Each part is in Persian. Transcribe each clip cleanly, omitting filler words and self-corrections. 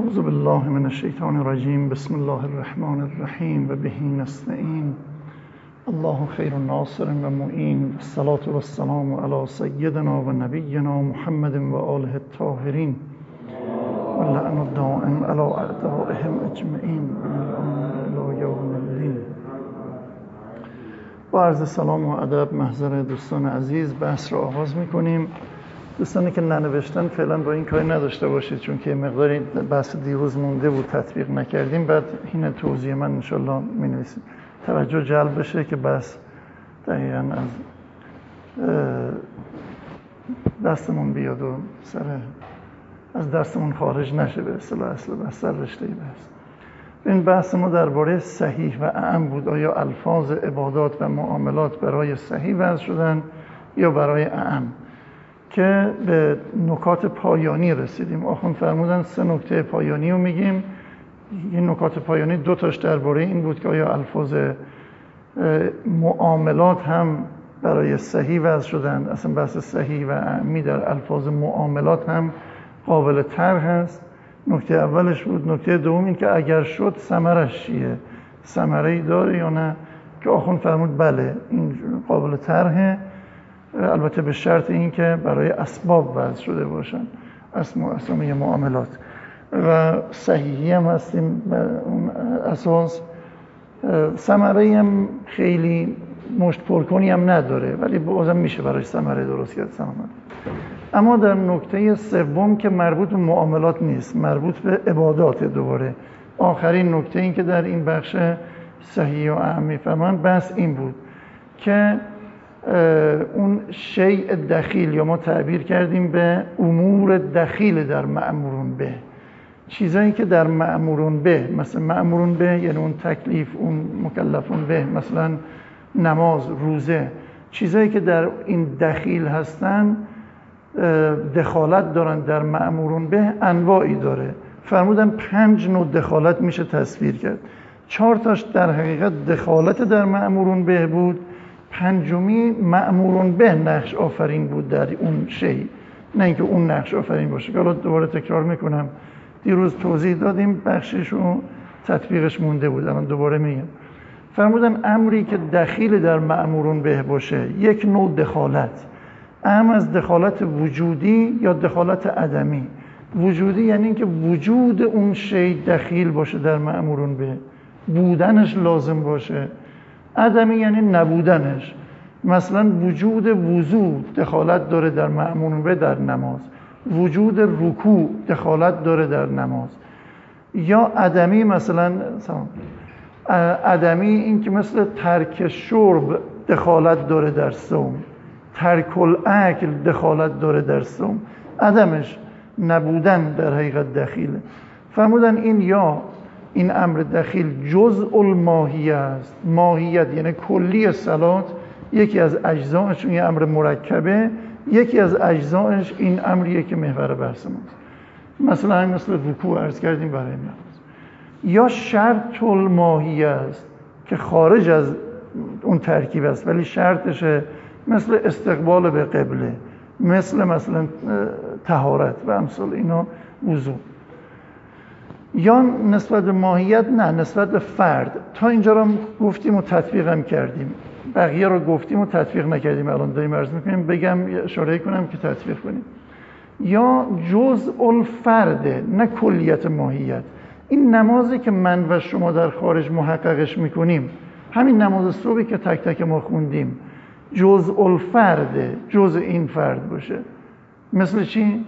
اعوذ بالله من الشیطان الرجیم. بسم الله الرحمن الرحیم و به نستعین. الله خیر ناصر و معین. الصلاة و السلام علی سیدنا و نبینا محمد و آله الطاهرین و لعن الدائم علی اعدائهم اجمعین من الان الی یوم الدین. با عرض سلام و ادب محضر دوستان عزیز بحث را آغاز میکنیم. دوستانی که ننوشتن فعلا با این کاری نداشته باشید، چون که مقداری بحث دیروز مونده بود تطبیق نکردیم. بعد این توضیح من انشالله می نویسیم، توجه جلب بشه که بحث دقیقا از دستمون بیاد و از دستمون خارج نشه به اصطلاح اصل بحث رشته بحث. این بحث ما درباره صحیح و اعم بود. آیا الفاظ عبادات و معاملات برای صحیح وضع شدن یا برای اعم؟ که به نکات پایانی رسیدیم. آخوند فرمودن 3 نکته پایانی رو میگیم. این نکات پایانی 2 تاش درباره این بود که آیا الفاظ معاملات هم برای صحیح وضع شدن، اصلا بحث صحیح و اعمی در الفاظ معاملات هم قابل طرح هست. نکته اولش بود. نکته دوم این که اگر شد ثمرش چیه، ثمره‌ای داره یا نه، که آخوند فرمود بله این قابل طرحه، البته به شرط این که برای اسباب وضع شده باشن، اسامی معاملات. و صحیحی هم هستیم به اون اساس. ثمره هم خیلی مشت پرکنی هم نداره، ولی بازم میشه برای ثمره درست کرد ثمره. اما در نکته سوم که مربوط به معاملات نیست، مربوط به عبادات، دوباره آخرین نکته این که در این بخش صحیح و اعم فرمان بحث این بود که اون شیء دخیل، یا ما تعبیر کردیم به امور دخیل در مأمورون به، چیزایی که در مأمورون به، مثلا مأمورون به یعنی اون تکلیف، اون مکلفون به، مثلا نماز، روزه، چیزایی که در این دخیل هستن، دخالت دارن در مأمورون به، انواعی داره. فرمودن 5 نوع دخالت میشه تصویر کرد. 4 تاش در حقیقت دخالت در مأمورون به بود، 5می مأمورون به نقش آفرین بود در اون شی، نه اینکه اون نقش آفرین باشه. که حالا دوباره تکرار میکنم، دیروز توضیح دادیم، بخشش و تطبیقش مونده بود، الان دوباره میگم. فرمودن امری که دخیل در مأمورون به باشه 1 نوع دخالت، اهم از دخالت وجودی یا دخالت عدمی. وجودی یعنی اینکه وجود اون شی دخیل باشه در مأمورون به، بودنش لازم باشه. عدمی یعنی نبودنش. مثلا وجود وضو دخالت داره در مأمورون به در نماز، وجود رکوع دخالت داره در نماز. یا عدمی، مثلا عدمی این که مثل ترک شرب دخالت داره در صوم، ترک الاکل دخالت داره در صوم. عدمش، نبودن در حقیقت دخیله. فرمودن این یا این امر دخیل جزء الماهیه است. ماهیت یعنی کلی صلات، یکی از اجزایش این امر مرکبه، یکی از اجزایش این امریه که محور بحث ماست. مثلا همین مثل رکوع عرض کردیم برای نماز. یا شرط الماهیه است که خارج از اون ترکیب است ولی شرطشه، مثل استقبال به قبله، مثلا طهارت و امثال اینا، وضو. یا نسبت به ماهیت نه، نسبت به فرد. تا اینجا رو گفتیم و تطبیق هم کردیم، بقیه رو گفتیم و تطبیق نکردیم. الان داریم عرض میکنیم، بگم اشاره کنم که تطبیق کنیم. یا جزء الفرد، نه کلیت ماهیت. این نمازی که من و شما در خارج محققش میکنیم، همین نماز صبحی که تک تک ما خوندیم، جزء الفرد، جزء این فرد باشه. مثل چی؟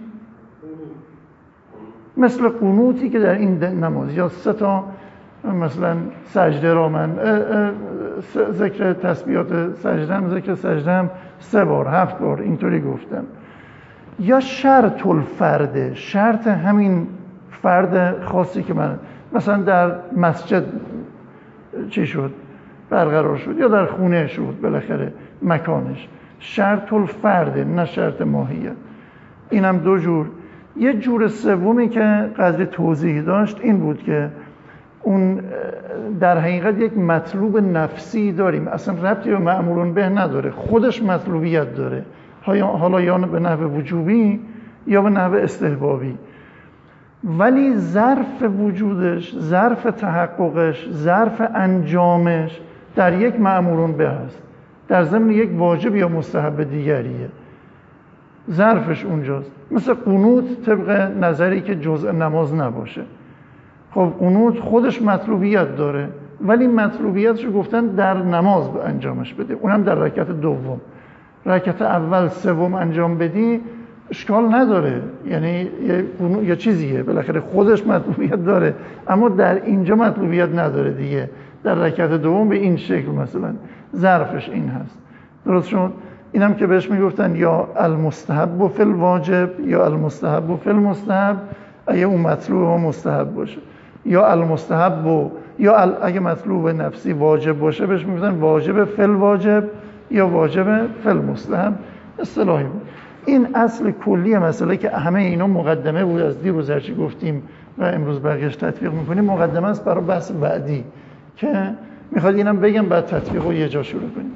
مثل قنوتی که در این نماز، یا 3 تا مثلا سجده را من ذکر تسبیحات سجدم، ذکر سجدم 3 بار 7 بار اینطوری گفتم. یا شرط الفرد، شرط همین فرد خاصی که من مثلا در مسجد چی شد برقرار شد، یا در خونه شد، بالاخره مکانش. شرط الفرد، نه شرط ماهیت. اینم 2 جور. یه جور سومی که قدر توضیح داشت این بود که اون در حقیقت یک مطلوب نفسی داریم، اصلا ربطی به مأمورون به نداره، خودش مطلوبیت داره، حالا یا به نحو وجوبی یا به نحو استحبابی. ولی ظرف وجودش، ظرف تحققش، ظرف انجامش در یک مأمورون به هست، در ضمن یک واجب یا مستحب دیگریه، ظرفش اونجاست. مثل قنوت طبق نظری که جزء نماز نباشه. خب قنوت خودش مطلوبیت داره، ولی مطلوبیتش رو گفتن در نماز به انجامش بده، اونم در رکعت دوم. رکعت اول سوم انجام بدی اشکال نداره، یعنی یه چیزیه، بالاخره خودش مطلوبیت داره، اما در اینجا مطلوبیت نداره دیگه. در رکعت دوم به این شکل مثلا ظرفش این هست. درست شد؟ اینم که بهش میگفتن یا المستحب فی الواجب یا المستحب فی المستحب، اگه اون مطلوب و مستحب باشه، یا المستحب یا اگه مطلوب نفسی واجب باشه بهش میگفتن واجب فی الواجب یا واجب فی المستحب. اصطلاحی بود. این اصل کلی مسئله که همه اینا مقدمه بود از دیروز هرچی گفتیم و امروز بقیه‌اش تطبیق میکنیم، مقدمه است برای بحث بعدی که میخواد اینم بگم بعد تطبیق رو یه جا شروع کنیم.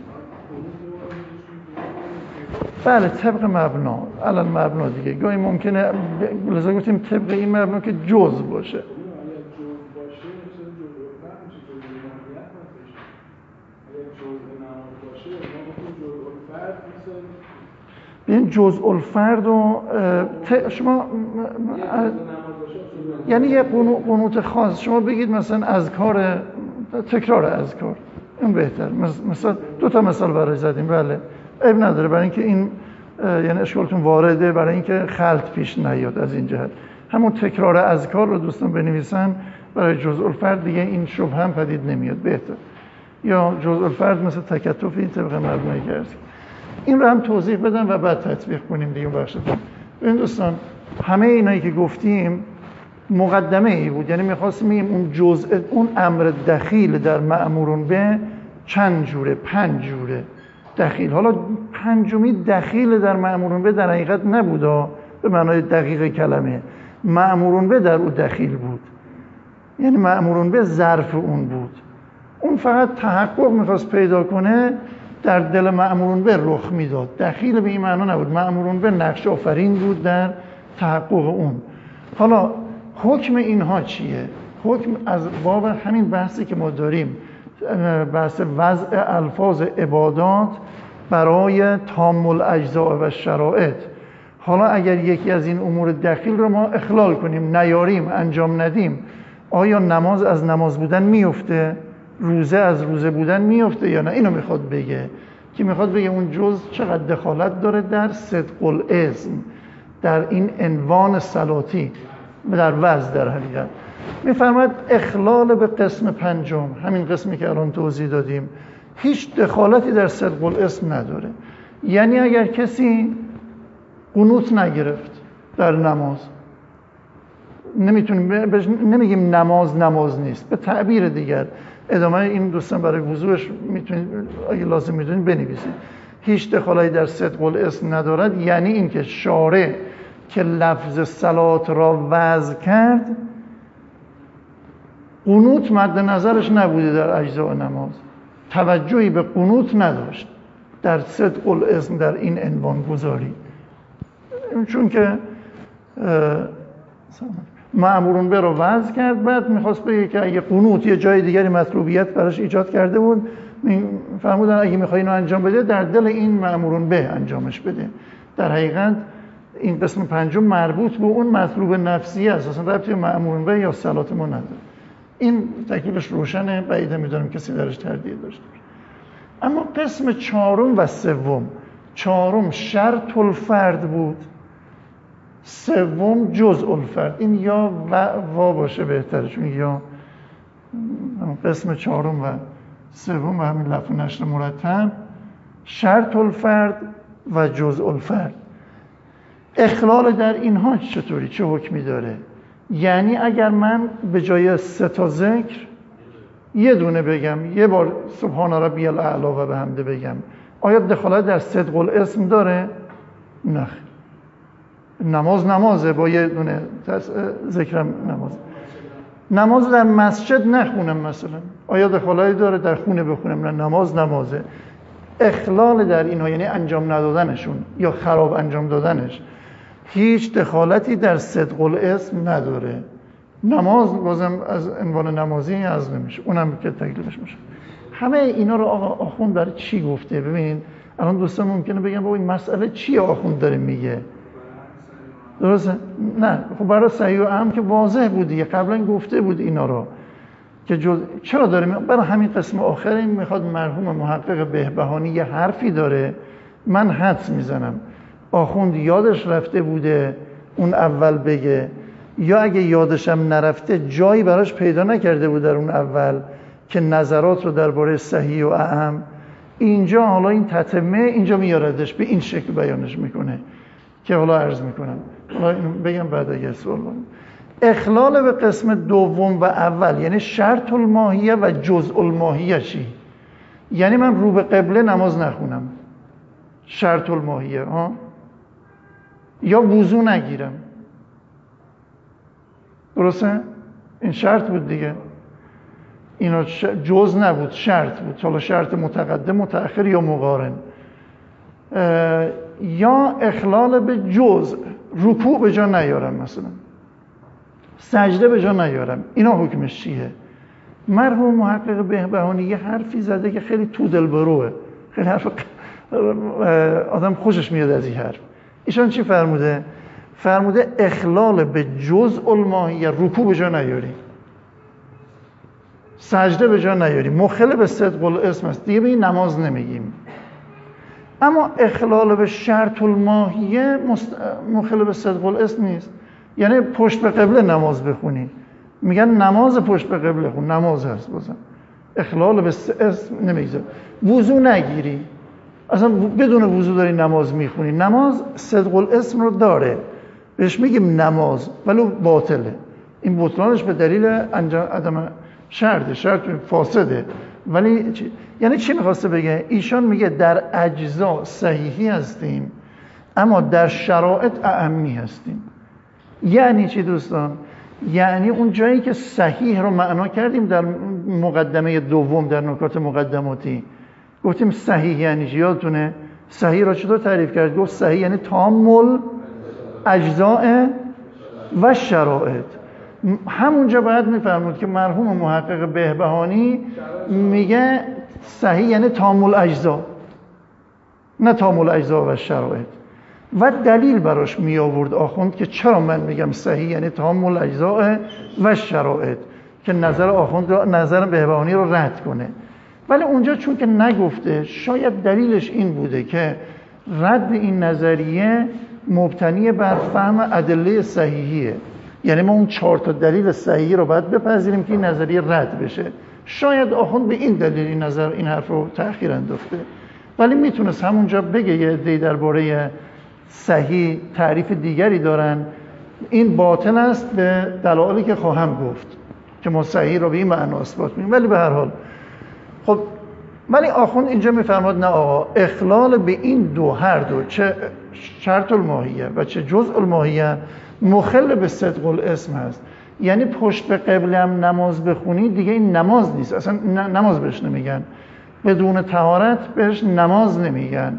بله طبق مبنا، الان مبنا دیگه گاهی ممکنه لذا گفتیم طبق این مبنا که جز باشه. این جزء الفرد و شما یعنی یه قنوت خاص شما بگید مثلا اذکار، تکرار اذکار، این بهتر. مثلا دو تا مثال برای زدیم. بله عیب نداره، برای اینکه این یعنی اشکالتون وارده، برای اینکه خلط پیش نیاد از این جهت. همون تکرار اذکار رو دوستان بنویسن برای جزء الفرد، دیگه این شبهه هم پدید نمیاد، بهتر. یا جزء الفرد مثل تکتفی طبق مبنای گرسی. این رو هم توضیح بدم و بعد تطبیق کنیم دیگه بخشتون. این دوستان همه اینایی که گفتیم مقدمه ای بود، یعنی می‌خواستیم بگیم اون جزء، اون امر دخیل در مأمورون به چند جوره، 5 جوره دخیل. حالا پنجمی دخیل در مأمورون به در حقیقت نبوده به معنای دقیق کلمه، مأمورون به در او دخیل بود، یعنی مأمورون به ظرف اون بود. اون فقط تحقق می‌خواست پیدا کنه، در دل مأمورون به رخ میداد. دخیل به این معنا نبود، مأمورون به نقش آفرین بود در تحقق اون. حالا حکم اینها چیه؟ حکم از باب همین بحثی که ما داریم، بحث وضع الفاظ عبادات برای تام الاجزاء و شرایط. حالا اگر یکی از این امور دخیل رو ما اخلال کنیم، نیاریم، انجام ندیم، آیا نماز از نماز بودن میفته؟ روزه از روزه بودن میفته یا نه؟ اینو میخواد بگه، که میخواد بگه اون جز چقدر دخالت داره در صدق الاسم، در این عنوان صلاتی، در وضع. در حقیقت میفرماید اخلال به قسم پنجم، همین قسمی که الان توضیح دادیم، هیچ دخالتی در صدق الاسم نداره. یعنی اگر کسی قنوت نگرفت در نماز، نمیگیم نماز نیست، به تعبیر دیگر، ادامه این دوستان برای وضوحش میتونید اگه لازم میدونید بنویسید. هیچ دخالتی در صدق الاسم ندارد، یعنی اینکه شارع که لفظ صلات را وضع کرد، قنوت مد نظرش نبوده در اجزاء نماز، توجهی به قنوت نداشت در صدق الاسم، در این عنوان گذاری. چون که مأمورون به رو وضع کرد، بعد میخواست بگه که اگه قنوت یه جای دیگری مطلوبیت براش ایجاد کرده بود، فرمودن اگه میخوای اینو انجام بده در دل این مأمورون به انجامش بده. در حقیقت این قسم پنجم مربوط به اون مطلوب نفسی است، اصلا ربطی به مأمورون به یا صلات ما نداره. این تکلیفش روشنه، بعید میدونم کسی درش تردید داشته باشه. اما قسم چهارم و سوم، چهارم شرط الفرد بود، سوم جزء الفرد. این یا و وا باشه بهتره، چون یا قسم چهارم و سوم و همین لفظ نشر مرتب، شرط الفرد و جزء الفرد. اخلال در اینها چطوری، چه حکمی داره؟ یعنی اگر من به جای 3 تا ذکر یه دونه بگم، یه بار سبحان ربی الاعلی و بحمده بگم، آیا دخالت در صدق الاسم داره؟ نه. نمازه، با یه دونه ذکرم نماز در مسجد نخونم مثلا، آیا دخالتی داره در خونه بخونم؟ نه، نمازه. اخلال در اینها یعنی انجام ندادنشون یا خراب انجام دادنش هیچ دخالتی در صدق الاسم نداره. نماز بازم از عنوان نمازی از نمیشه، اونم که تکلیفش میشه. همه اینا رو آقا آخوند برای چی گفته؟ ببین الان دوستان ممکنه بگن بابا این مسئله چی آخوند داره میگه؟ درسته؟ نه خب برای صحیح و اهم که واضح بود دیگه، قبلا گفته بود اینا رو که چرا داره برای همین قسم آخر این میخواد مرحوم محقق بهبهانی یه حرفی داره، من حدس میزنم آخوند یادش رفته بوده اون اول بگه، یا اگه یادشم نرفته جایی براش پیدا نکرده بود در اون اول که نظرات رو درباره صحیح و اهم، اینجا حالا این تتمه اینجا میاردش به این شکل بیانش میکنه که حالا عرض میکنم. حالا اینو بگم بعد اگه سوال دارم. اخلال به قسم دوم و اول یعنی شرط الماهیه و جزء الماهیه چی؟ یعنی من رو به قبله نماز نخونم، شرط الماهیه یا وضو نگیرم، درسته؟ این شرط بود دیگه، اینا جز نبود، شرط بود. حالا شرط متقدم متأخر یا مقارن. یا اخلال به جزء، رکوع به جا نیارم، مثلا سجده به جا نیارم، اینا حکمش چیه؟ مرحوم محقق بهبهانی یه حرفی زده که خیلی تو دل بروه، خیلی حرف آدم خوشش میاد از این حرف. ایشان چی فرموده؟ فرموده اخلال به جزء الماهیه، رکوع به جا نیاری، سجده به جا نیاری، مخل به صدق الاسم است، دیگه به این نماز نمیگیم. اما اخلال به شرط الماهیه مخل به صدق الاسم نیست، یعنی پشت به قبله نماز بخونی، میگن نماز پشت به قبله خون، نماز هست بازم، اخلال به اسم نمیگذاره. وضو نگیری، اصلا بدون وضو داری نماز میخونی، نماز صدق الاسم رو داره، بهش میگیم نماز ولو باطله. این بطلانش به دلیل عدم شرط فاسده. ولی یعنی چی میخواسته بگه؟ ایشان میگه در اجزا صحیحی هستیم اما در شرایط اعمی هستیم. یعنی چی دوستان؟ یعنی اون جایی که صحیح رو معنا کردیم در مقدمه دوم، در نکات مقدماتی گفتیم صحیح یعنی چی؟ یادتونه صحیح را چطور تعریف کرد؟ گفت صحیح یعنی تام الاجزاء و شرایط. همونجا باید میفرمود که مرحوم محقق بهبهانی میگه صحیح یعنی تام الاجزاء، نه تام الاجزاء و شرایط. و دلیل براش می آورد آخوند که چرا من میگم صحیح یعنی تام الاجزاء و شرایط، که نظر آخوند رو، نظر بهبهانی رو رد کنه. ولی اونجا چون که نگفته، شاید دلیلش این بوده که رد این نظریه مبتنی بر فهم ادله صحیحیه، یعنی ما اون 4 تا دلیل صحیحی رو باید بپذیریم که این نظریه رد بشه. شاید آخوند به این دلیل این حرف رو تأخیر انداخته، ولی میتونست همونجا بگه یه عده‌ای درباره صحیح تعریف دیگری دارن، این باطل است به دلایلی که خواهم گفت که ما صحیح رو به این معنا اثبات می‌کنیم. ولی به هر حال خب، ولی آخوند اینجا میفرماد نه آقا، اخلال به این دو، هر دو، چه شرط الماهیه و چه جزء الماهیه، مخل به صدق الاسم هست. یعنی پشت به قبله هم نماز بخونی دیگه این نماز نیست، اصلا نماز بهش نمیگن، بدون طهارت بهش نماز نمیگن.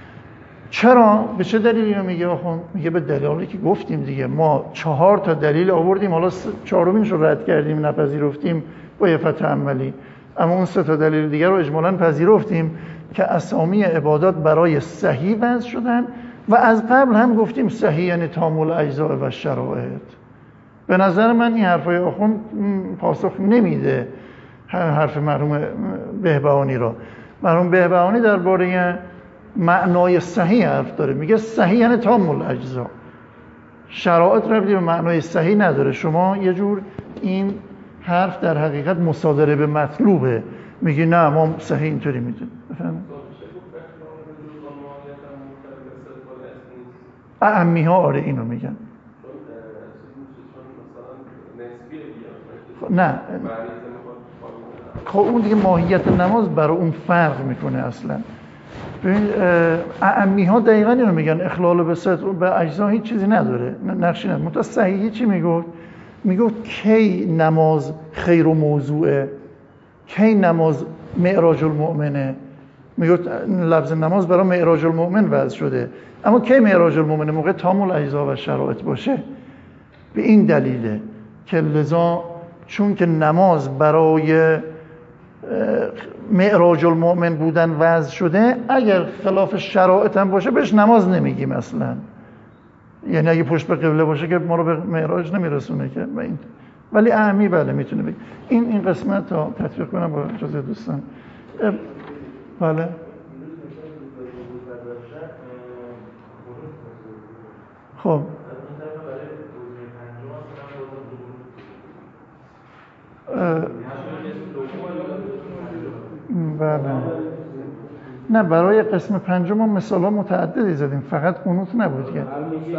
چرا؟ به چه دلیلی رو میگه آخوند؟ میگه به دلیلی که گفتیم دیگه، ما 4 تا دلیل آوردیم، حالا 4مینش رو رد کردیم، نپذیرفتیم با یه فتح عملی، اما اون 3 تا دلیل دیگر رو اجمالاً پذیرفتیم که اسامی عبادات برای صحیح وضع شدن و از قبل هم گفتیم صحیح یعنی تام الاجزاء و شرایط. به نظر من این حرفای آخوند پاسخ نمیده حرف مرحوم بهبهانی را. مرحوم بهبهانی درباره معنای صحیح حرف داره، میگه صحیح یعنی تام الاجزاء، شرایط ربطی به معنای صحیح نداره. شما یه جور این حرف در حقیقت مصادره به مطلوبه، میگی نه ما صحیح اینطوری میدونیم. بفهمید اعمی ها آره اینو میگن. نه خب اون دیگه ماهیت نماز برای اون فرق میکنه اصلا. ببین اعمی ها دقیقاً اینو میگن، اخلال به صدق به اجزا هیچ چیزی نداره، نقشی نداره. متأ صحیحی چی میگفت؟ میگفت کی نماز خیر و موضوعه، کی نماز معراج المؤمنه، میگه لفظ نماز برای معراج المؤمن وضع شده. اما کی معراج المؤمن؟ موقع تامل اجزا و شرایط باشه. به این دلیله که لذا چون که نماز برای معراج المؤمن بودن وضع شده، اگر خلاف شرایط هم باشه بهش نماز نمیگیم اصلا. یعنی اگه پشت به قبله باشه که ما رو به معراج نمیرسونه که این. ولی اهمی بله میتونه بگیم. این قسمت تا تطبیق کنم با اجازه دوستان. بله خب بله نه برای قسم پنجم ما مثال ها متعددی زدیم، فقط قنوت نبود که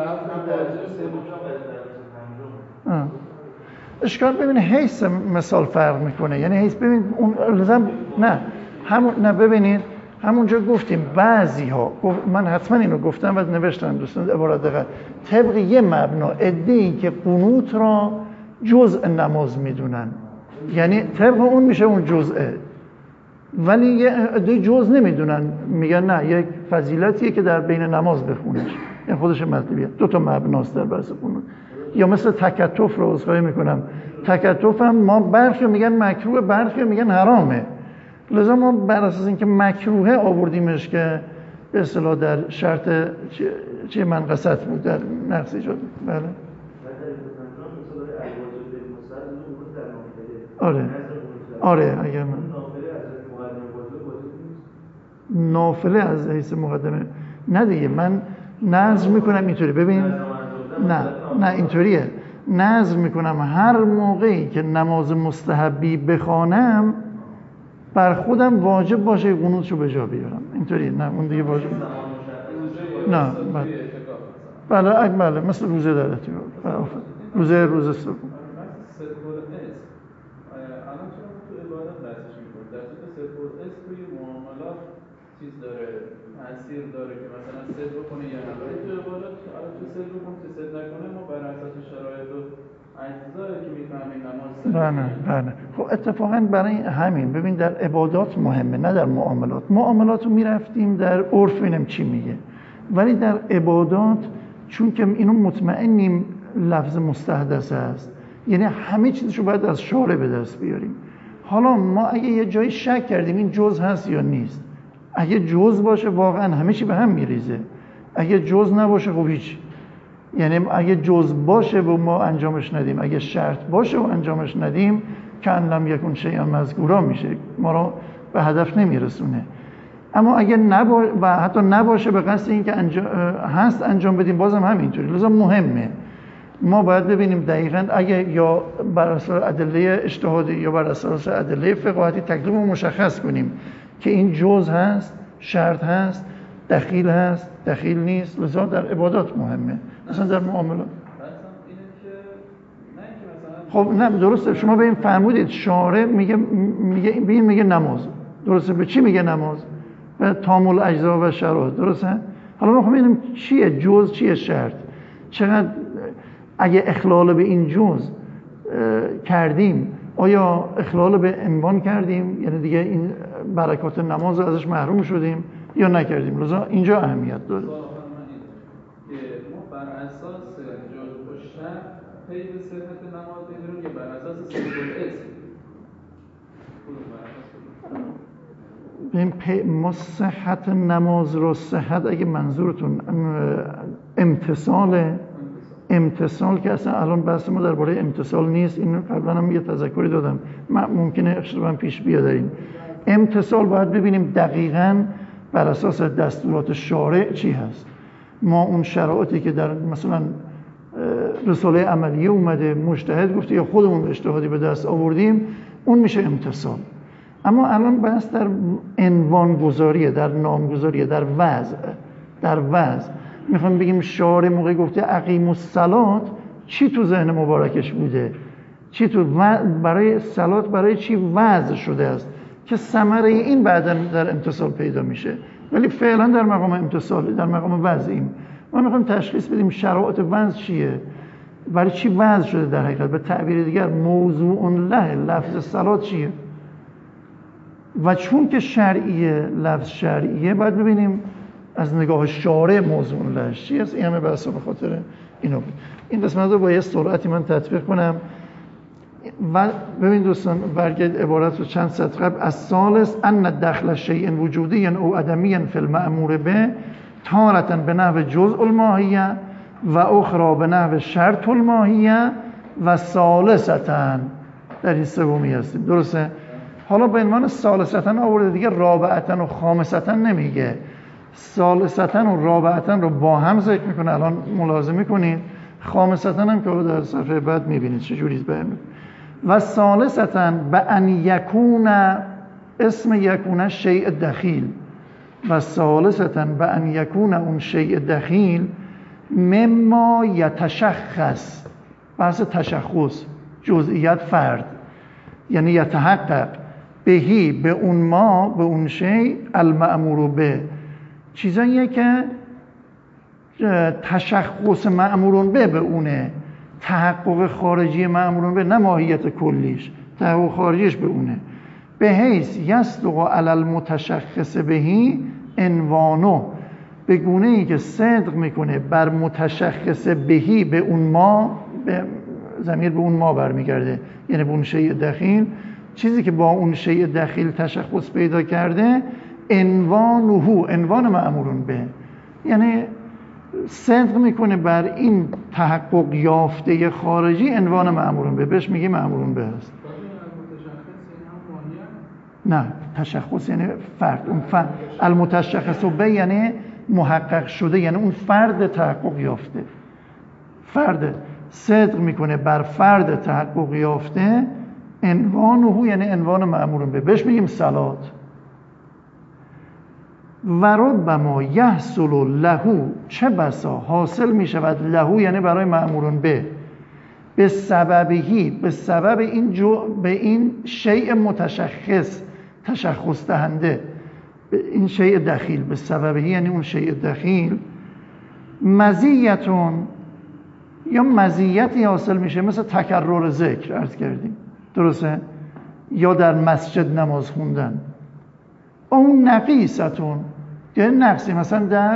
اشکال. ببینه حیث مثال فرق میکنه، یعنی حیث ببین اون لازم نه همون نه ببینید همونجا گفتیم بعضی ها من حتما اینو گفتم و نوشتم دوستان عبارت دقیق طبق یه مبنا عده‌ای که قنوت را جزء نماز میدونن، یعنی طبق اون میشه اون جزءه، ولی یه عده جزء نمیدونن میگن نه یک فضیلتیه که در بین نماز بخونش، این خودش مطلبیه. دو تا مبناست در بحث قنوت. یا مثل تکتف رو عذرخواهی میکنم، تکتف هم ما برخی میگن مکروه برخی میگن حرامه، لذا ما بر اساس اینکه مکروهه آوردیمش که به اصطلاح در شرط چه منقصت بود در نقص ایجاد. بله آره اگر من نافله از حیث مقدمه نه دیگه، من نظر میکنم اینطوری. ببین نه اینطوریه، نظر میکنم هر موقعی که نماز مستحبی بخوانم بر خودم واجب باشه قنوتشو به جا بیارم، اینطوریه. نه اون دیگه واجب نه بله مثل روزه در اعتبار روزه صبح چیز داره تاثیر داره که مثلا صد بکنه یا نه، ولی تو عبادت تو صد بکنه که صد نکنه ما بر اساس شرایط و اجزایی که میفهمیم نماز. بله خب اتفاقا برای همین ببین در عبادات مهمه نه در معاملات رو میرفتیم در عرف ببینیم چی میگه، ولی در عبادات چون که اینو مطمئنیم لفظ مستحدث است، یعنی همه چیزشو باید از شارع به دست بیاریم. حالا ما اگه یه جایی شک کردیم این جز هست یا نیست، اگه جز باشه واقعا همه چی به هم میریزه، اگه جز نباشه خب هیچ. یعنی اگه جز باشه و ما انجامش ندیم، اگه شرط باشه و انجامش ندیم کأن لم یکن شیئا مذکورا میشه، ما رو به هدف نمیرسونه. اما اگه و حتی نباشه به قصد این که هست انجام بدیم بازم همینطوری. لذا مهمه ما باید ببینیم دقیقاً اگه یا بر اساس ادله اجتهادی یا بر اساس ادله فقاهتی تکلیف رو مشخص کنیم که این جز هست، شرط هست، دخیل هست، دخیل نیست. لذا در عبادات مهمه، مثلا در معاملات. خب نه درسته، شما به این فرمودید شارع میگه نماز، درسته؟ به چی میگه نماز؟ به تامل اجزا و شرایط، درسته؟ حالا ما میخوایم ببینیم چیه جز چیه شرط، چقدر اگه اخلال به این جز کردیم آیا اخلال به عنوان کردیم، یعنی دیگه این برکات نماز رو ازش محروم شدیم یا نکردیم. لذا اینجا اهمیت داره. که ما بر اساس جزء و شرط پی به صحت نماز بگیریم یا بر اساس صحت الاسم؟ ما صحت نماز رو صحت اگه منظورتون امتصال که اصلا الان بحث ما درباره امتصال نیست، اینو قبلا هم یه تذکری دادم، ممکنه اشتباه پیش بیاد. این امتصال باید ببینیم دقیقاً بر اساس دستورات شارع چی هست. ما اون شرایطی که در مثلا رساله عملیه اومده مجتهد گفته یا خودمون اجتهادی به دست آوردیم، اون میشه امتصال. اما الان بحث در عنوان گذاریه، در نامگذاریه، در وضع میخوام بگیم شارع موقع گفته اقیم الصلات چی تو ذهن مبارکش بوده، چی تو برای صلات برای چی وضع شده است که ثمره این بعداً در امتصال پیدا میشه. ولی فعلا در مقام امتصال، در مقام وضعیم. ما میخوایم تشخیص بدیم شرایط وضع چیه، برای چی وضع شده. در حقیقت به تعبیر دیگر موضوع له لفظ صلات چیه؟ و چون که شرعیه، لفظ شرعیه، باید ببینیم از نگاه شارع موضوع لهش چی است. این همه بحثا به خاطر اینو بود. این قسمت رو با یه سرعتی من تطبیق کنم و ببین دوستان برگرد عبارت رو چند سطر قبل. الثالث ان دخل شیء وجودی او عدمی فی المأمور به تارة به نحو جزء الماهیه و اخرى به نحو شرط الماهیه و ثالثتاً در این سومی هستیم. درسته؟ حالا به عنوان ثالثتاً آورده دیگه، رابعتاً و خامستاً نمیگه. ثالثتاً و رابعتاً رو با هم ذکر میکنه، الان ملاحظه میکنید. خامستاً هم که در صفحه بعد میبینید چجوری بیان میکنه. و ثالثتاً به ان یکون، اسم یکون شیء دخیل، و ثالثتاً به ان یکون اون شیء دخیل مما یتشخص، بحث تشخص، جزئیات، فرد، یعنی یتحقق بهی، به اون ما، به اون شیء المأمور به، چیزاییه که تشخص مأمورون به اونه، تحقق خارجی مأمورون به، نه ماهیت کلیش، تحقق خارجیش به اونه. به حیث یصدق علی المتشخص بهی عنوانو، به گونه ای که صدق میکنه بر متشخص بهی، به اون ما، به ضمیر به اون ما برمیگرده، یعنی به اون شیء دخیل، چیزی که با اون شیء دخیل تشخص پیدا کرده، عنوانه، عنوان مأمورون به، یعنی صدق میکنه بر این تحقق یافته خارجی، عنوان مأمورون به، بهش میگه مأمورون به هست. نه، تشخص یعنی فرد، اون فرد المتشخص به یعنی محقق شده، یعنی اون فرد تحقق یافته، فرد صدق میکنه بر فرد تحقق یافته، عنوانه یعنی عنوان مأمورون به، بهش میگیم صلات. و ربما یحصل له، چه بسا حاصل میشود، له یعنی برای مأمورون به سببهی، به سبب این به این شیء متشخص، تشخص دهنده، به این شیء دخیل، به سببهی یعنی اون شیء دخیل، مزیتون، یا مزیتی حاصل میشه، مثل تکرر ذکر عرض کردیم، درسته؟ یا در مسجد نماز خوندن. اون نقیستون، یعنی نقصی، مثلا در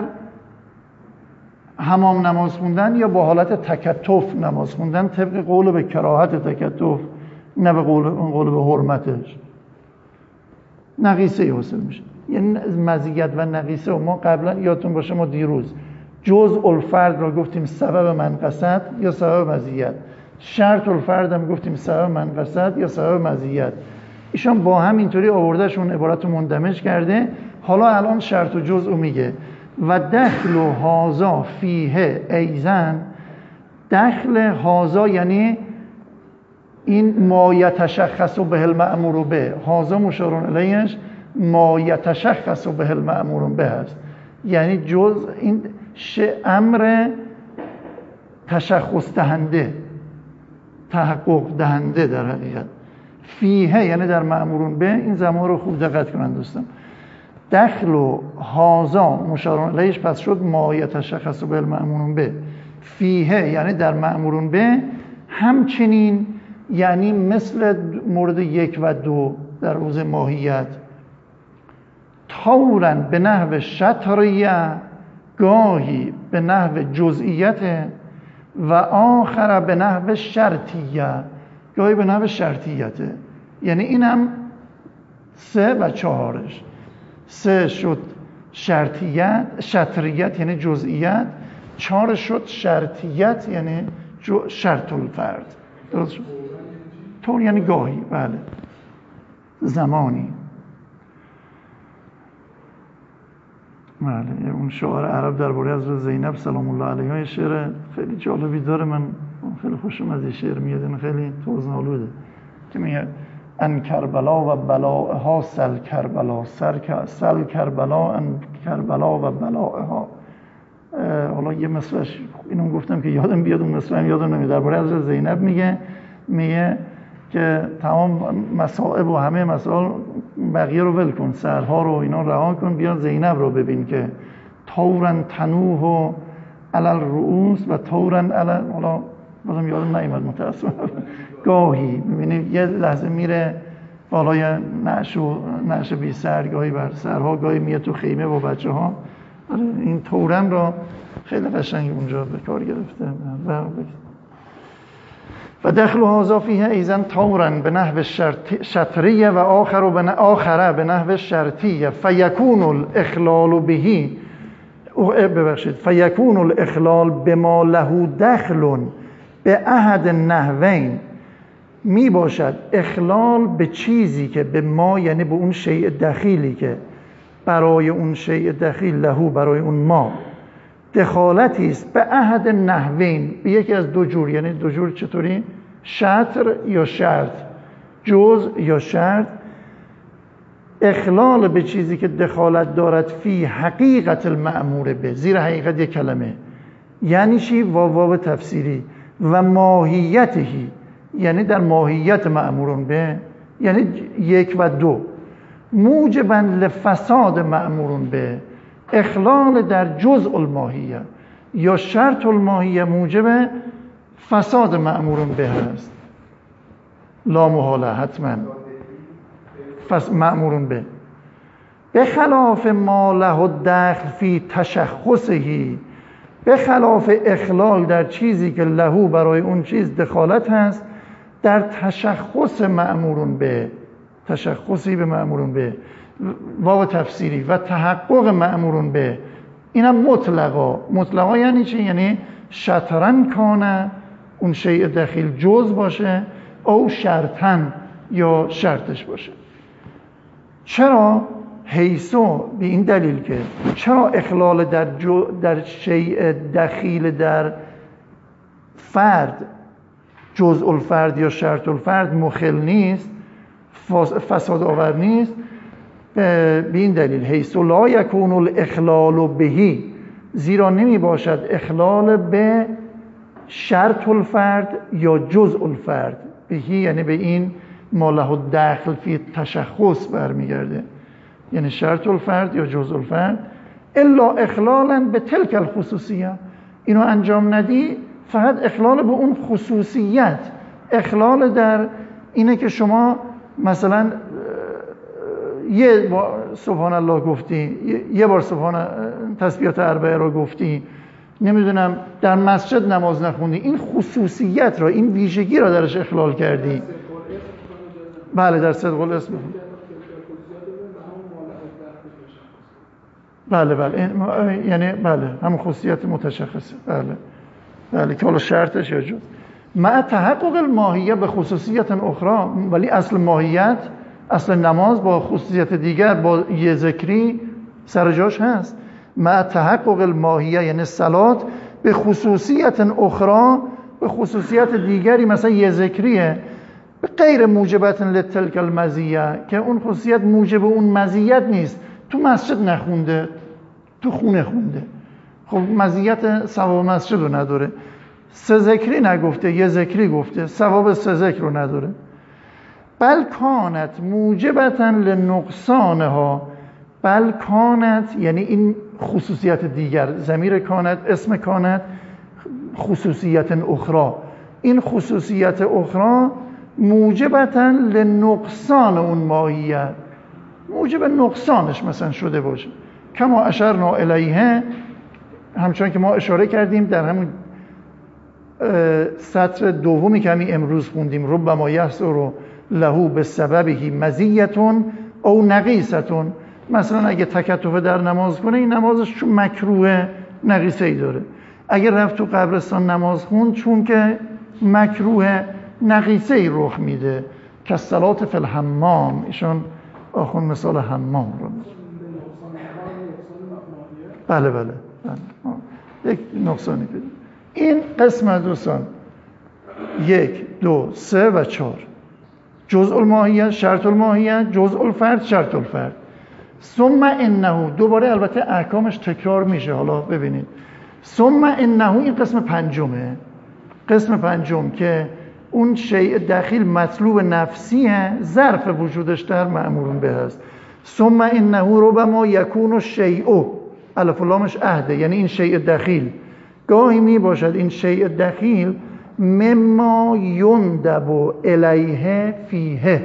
حمام نماز خوندن یا با حالت تکتف نماز خوندن، طبق قول به کراهت تکتف، نه به قول به حرمتش، نقیصه حاصل میشه. یعنی مزیت و نقیصه، و ما قبلا یادتون باشه ما دیروز جزء الفرد را گفتیم سبب منقصت یا سبب مزیت، شرط الفرد هم گفتیم سبب منقصت یا سبب مزیت. ایشان با هم اینطوری آوردهشون عبارت رو مندمج کرده. حالا الان شرط و جزء میگه. و دخل و هازا فیه ایزن، دخل هازا یعنی این ما یتشخص به المأمور به، هازا مشار الیهش ما یتشخص به المأمور به هست، یعنی جزء این امر تشخص دهنده، تحقق دهنده در حقیقت. فیه یعنی در مأمورون به، این زمان رو خوب دقت کنن دوستان. دخل و هازا مشار الیهش پس شد ما یتشخص به المأمورون به، فیه یعنی در مأمورون به، همچنین یعنی مثل مورد 1 و 2 در روز ماهیت، طورن به نحو شطریه، گاهی به نحو جزئیت، و آخر به نحو شرطیه، گاهی به نحو شرطیته. یعنی این هم 3 و 4ش، 3 شد شرطیت، شطریت یعنی جزئیت، 4 شد شرطیت یعنی شرط الفرد. درست شد؟ طور یعنی گاهی، بله، زمانی. بله، اون شعار عرب درباره حضرت زینب سلام الله علیها، شعر خیلی جالبی داره، من خیلی خوشم از این شعر میاد، این خیلی توزن‌آلوده، که میگه ان کربلا و بلائها سل کربلا، سل کربلا ان کربلا و بلائها. حالا یه مثلش اینو گفتم که یادم بیاد، اون مثلا یادم نمیاد. درباره حضرت زینب میگه که تمام مصائب و همه مسائل بقیه رو ول کن، سرها رو اینا رها کن، بیا زینب رو ببین که طورن تنوح و علل رؤوس و طورن علل، حالا بازم یادم نیامد متاسفم، گاهی میبینی یه لحظه میره بالای نعش بی سر، گاهی بر سرها، گاهی میاد تو خیمه با بچه ها. این تورن را خیلی قشنگ اونجا به کار گرفته. و دخل هذا فیه ایزن طورا به نحو شطریه و آخره به نحو شرطیه فیکون الاخلال بهی فیکون الاخلال بما له دخل به احد النحوین، می باشد اخلال به چیزی که به ما، یعنی به اون شیء دخیلی که برای اون شیء دخیل له، برای اون ما دخالتی است به احد النحوین، به یکی از دو جور. یعنی دو جور چطوری؟ شطر یا شرط، جزء یا شرط. اخلال به چیزی که دخالت دارد فی حقیقت المأمور به، زیر حقیقت یک کلمه، یعنی چی؟ واو تفسیری. و ماهیتهی، یعنی در ماهیت مأمورون به، یعنی یک و دو. موجبا لفساد مأمورون به، اخلال در جزء الماهیه یا شرط الماهیه موجب فساد مأمورون به هست، لا محاله، حتما مأمورون به خلاف ما له دخل فی تشخصهی، به خلاف اخلال در چیزی که له، برای اون چیز دخالت هست در تشخص مأمورون به، تشخصی به مأمورون به، واو تفسیری. و تحقق مأمورون به، اینم مطلقا یعنی چی؟ یعنی شطرن کانه، اون شیء دخیل جز باشه، او شرطن یا شرطش باشه. چرا؟ حیثو، به این دلیل که چرا اخلال در شیء دخیل در فرد، جزء الفرد یا شرط الفرد مخل نیست، فساد آور نیست. به این دلیل حیث لا یکون الاخلال بهی، زیرا نمی باشد اخلال به شرط الفرد یا جزء الفرد. بهی یعنی به این ما له دخل فی تشخص برمیگرده، یعنی شرط الفرد یا جزء الفرد. الا اخلالا به تلک الخصوصیه، اینو انجام ندی فقط اخلال به اون خصوصیت. اخلال در اینه که شما مثلا یه بار سبحان الله گفتی، یه بار سبحان تسبیحات اربعه رو گفتی، نمیدونم در مسجد نماز نخوندی، این خصوصیت را، این ویژگی را درش اخلال کردی. بله، در صدق الاسم. بله یعنی بله همون خصوصیت متشخصه. بله که حالا شرطش یا جز مع تحقق الماهیه به خصوصیت اخرى. ولی اصل ماهیت، اصل نماز با خصوصیت دیگر، با یه ذکری سر جاش هست. مع تحقق الماهیه یعنی صلات به خصوصیت اخرى، به خصوصیت دیگری، مثلا یه ذکریه، به غیر موجبت لتلک المزیه، که اون خصوصیت موجب اون مزیت نیست. تو مسجد نخونده، تو خونه خونده، خب مزیت ثواب مسجد رو نداره. سه ذکری نگفته، یه ذکری گفته، ثواب سه ذکر رو نداره. بل کانت موجبتا لنقصانها، بل کانت یعنی این خصوصیت دیگر، ضمیر کانت، اسم کانت، خصوصیت اخرى، این خصوصیت اخرى موجبتا لنقصان اون ماهیت، موجب نقصانش مثلا شده باشه. کما اشرنا الیه، همچنان که ما اشاره کردیم در همون سطر دومی که همین امروز خوندیم، ربما یحصل له بسببه مزیتون او نقیصتون. مثلا اگه تکتف در نماز کنه، این نمازش چون مکروه نقیصه ای داره. اگه رفت تو قبرستان نماز خوند، چون که مکروه نقیصه ای رخ میده. که صلات فی الحمام، ایشون آخون مثال حمام رو بله یک نقصانی پیدا. این قسمت دوستان 1 2 3 و 4 جزء الماهیه، شرط الماهیه، جزء الفرد، شرط الفرد. ثم انه، دوباره البته احکامش تکرار میشه. حالا ببینید ثم انه، این قسم پنجمه، قسم پنجم که اون شیء دخیل مطلوب نفسیه، ظرف وجودش در مأمورون به هست. ثم انه ربما یکون الشیء، الف و لامش عهده، یعنی این شیء دخیل گاهی می باشد، این شیء دخیل مما یندب الیه فیه،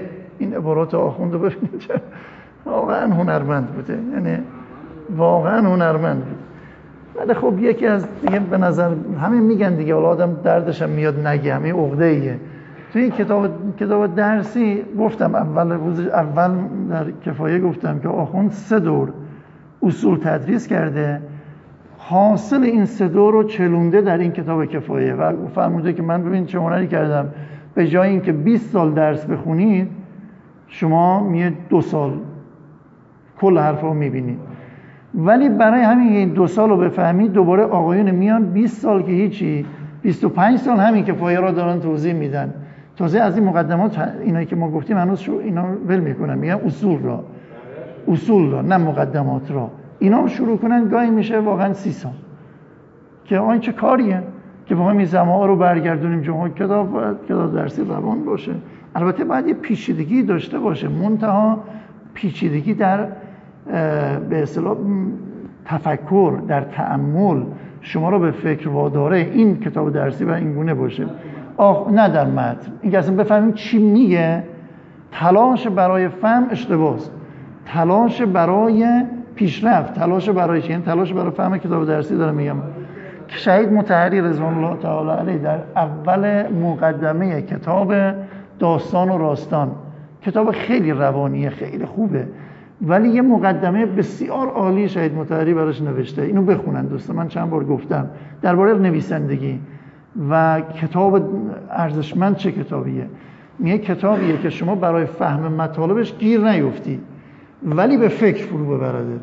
این عبارات آخوند رو ببینید که واقعا هنرمند بوده، یعنی واقعا هنرمند بود. ولی خب یکی از دیگه به نظر همین میگن دیگه، حالا آدم دردش هم میاد نگه، همین عقده ایه. توی این کتاب درسی گفتم اول در کفایه گفتم که آخوند 3 دور اصول تدریس کرده، حاصل این 3 دور رو چلونده در این کتاب کفایه و فرموده که من ببین چه هنری کردم، به جای اینکه 20 سال درس بخونید شما میاد 2 سال کل حرفا رو میبینید، ولی برای همین این 2 سال رو بفهمید دوباره آقایون میان 20 سال که هیچی 25 سال همین کفایه را دارن توضیح میدن. تازه از این مقدمات اینایی که ما گفتیم هنوز اینا ول میکنن، میگن اصول را نه مقدمات را، اینا شروع کنن گاهی میشه واقعا 30 سال که آن چه کاریه که بخوایم این زمانه رو برگردونیم. جمعه کتاب درسی روان باشه، البته باید یه پیچیدگی داشته باشه، منتها پیچیدگی در به اصطلاح تفکر، در تأمل شما رو به فکر واداره. این کتاب درسی و این گونه باشه، نه در متن. این که اصلا بفهمیم چی میگه. تلاش برای فهم اشتباهه، تلاش برای پیشرفت، تلاش برای چی؟ یعنی تلاش برای فهم کتاب درسی دارم میگم. شهید مطهری رضوان الله تعالی علیه در اول مقدمه کتاب داستان و راستان، کتاب خیلی روانیه، خیلی خوبه، ولی یه مقدمه بسیار عالی شهید مطهری براش نوشته. اینو بخونن دوستان، من چند بار گفتم درباره نویسندگی و کتاب ارزشمند. چه کتابیه؟ میگه کتابیه که شما برای فهم مطالبش گیر نیفتی ولی به فکر فرو ببردت.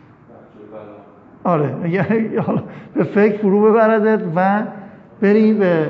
آره یعنی به فکر فرو ببردت و بری به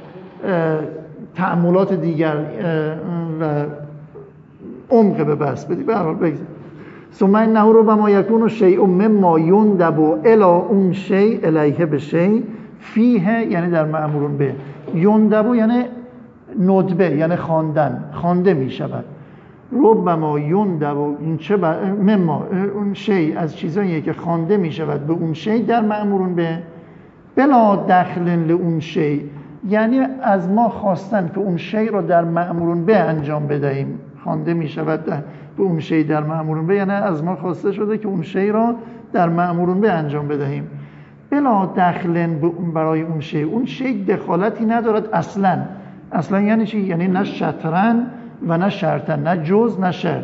تأملات دیگر و عمق به بس بدی. به هر حال بگذار ثم انه ربما یکون شیء مما یندب الی اون شیء الیه بشیء فیه، یعنی در مأمور به. یندب یعنی ندبه، یعنی خوانده می شود. ربما یندب این چه مما اون شیء از چیزاییه که خوانده می شود به اون شیء در مأمور به بلا دخل لون شیء، یعنی از ما خواستن که اون شیء رو در مأمور به انجام بدهیم. خوانده می شود به اون شیء در مأمور به، یعنی از ما خواسته شده که اون شیء را در مأمور به انجام بدهیم. بلا دخل برای اون شیء، اون شیء دخالتی ندارد اصلا یعنی چی؟ یعنی نه شطرن و نه شرطن، نه جز نه شرط.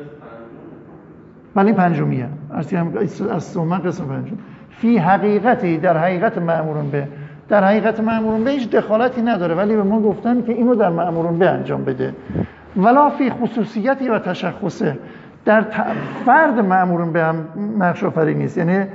ولی پنجمیه از ثم قسم پنجم. فی حقیقتی، در حقیقت مأمورون به، در حقیقت مأمورون به هیچ دخالتی نداره، ولی به ما گفتن که اینو در مأمورون به انجام بده. ولا فی خصوصیتی و تشخصه، در فرد مأمورون به هم نقش آفرین نیست، یعنی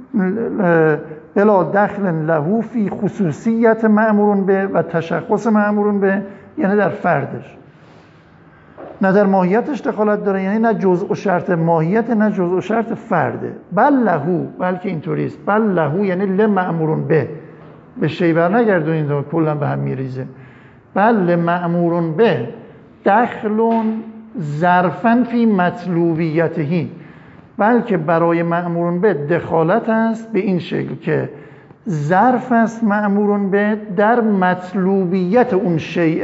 بلا دخل له فی خصوصیت مأمورون به و تشخص مأمورون به، یعنی در فردش، نه در ماهیتش دخالت داره، یعنی نه جزء و شرط ماهیت نه جزء و شرط فرده. بل له، بلکه اینطوریست، بل له یعنی لمأمورون به شی بر نگردونید کلا به هم میریزه. بل مأمورون به دخلون ظرفاً فی مطلوبیتهی، بلکه برای مأمورون به دخالت است به این شکل که ظرف است مأمورون به در مطلوبیت اون شیء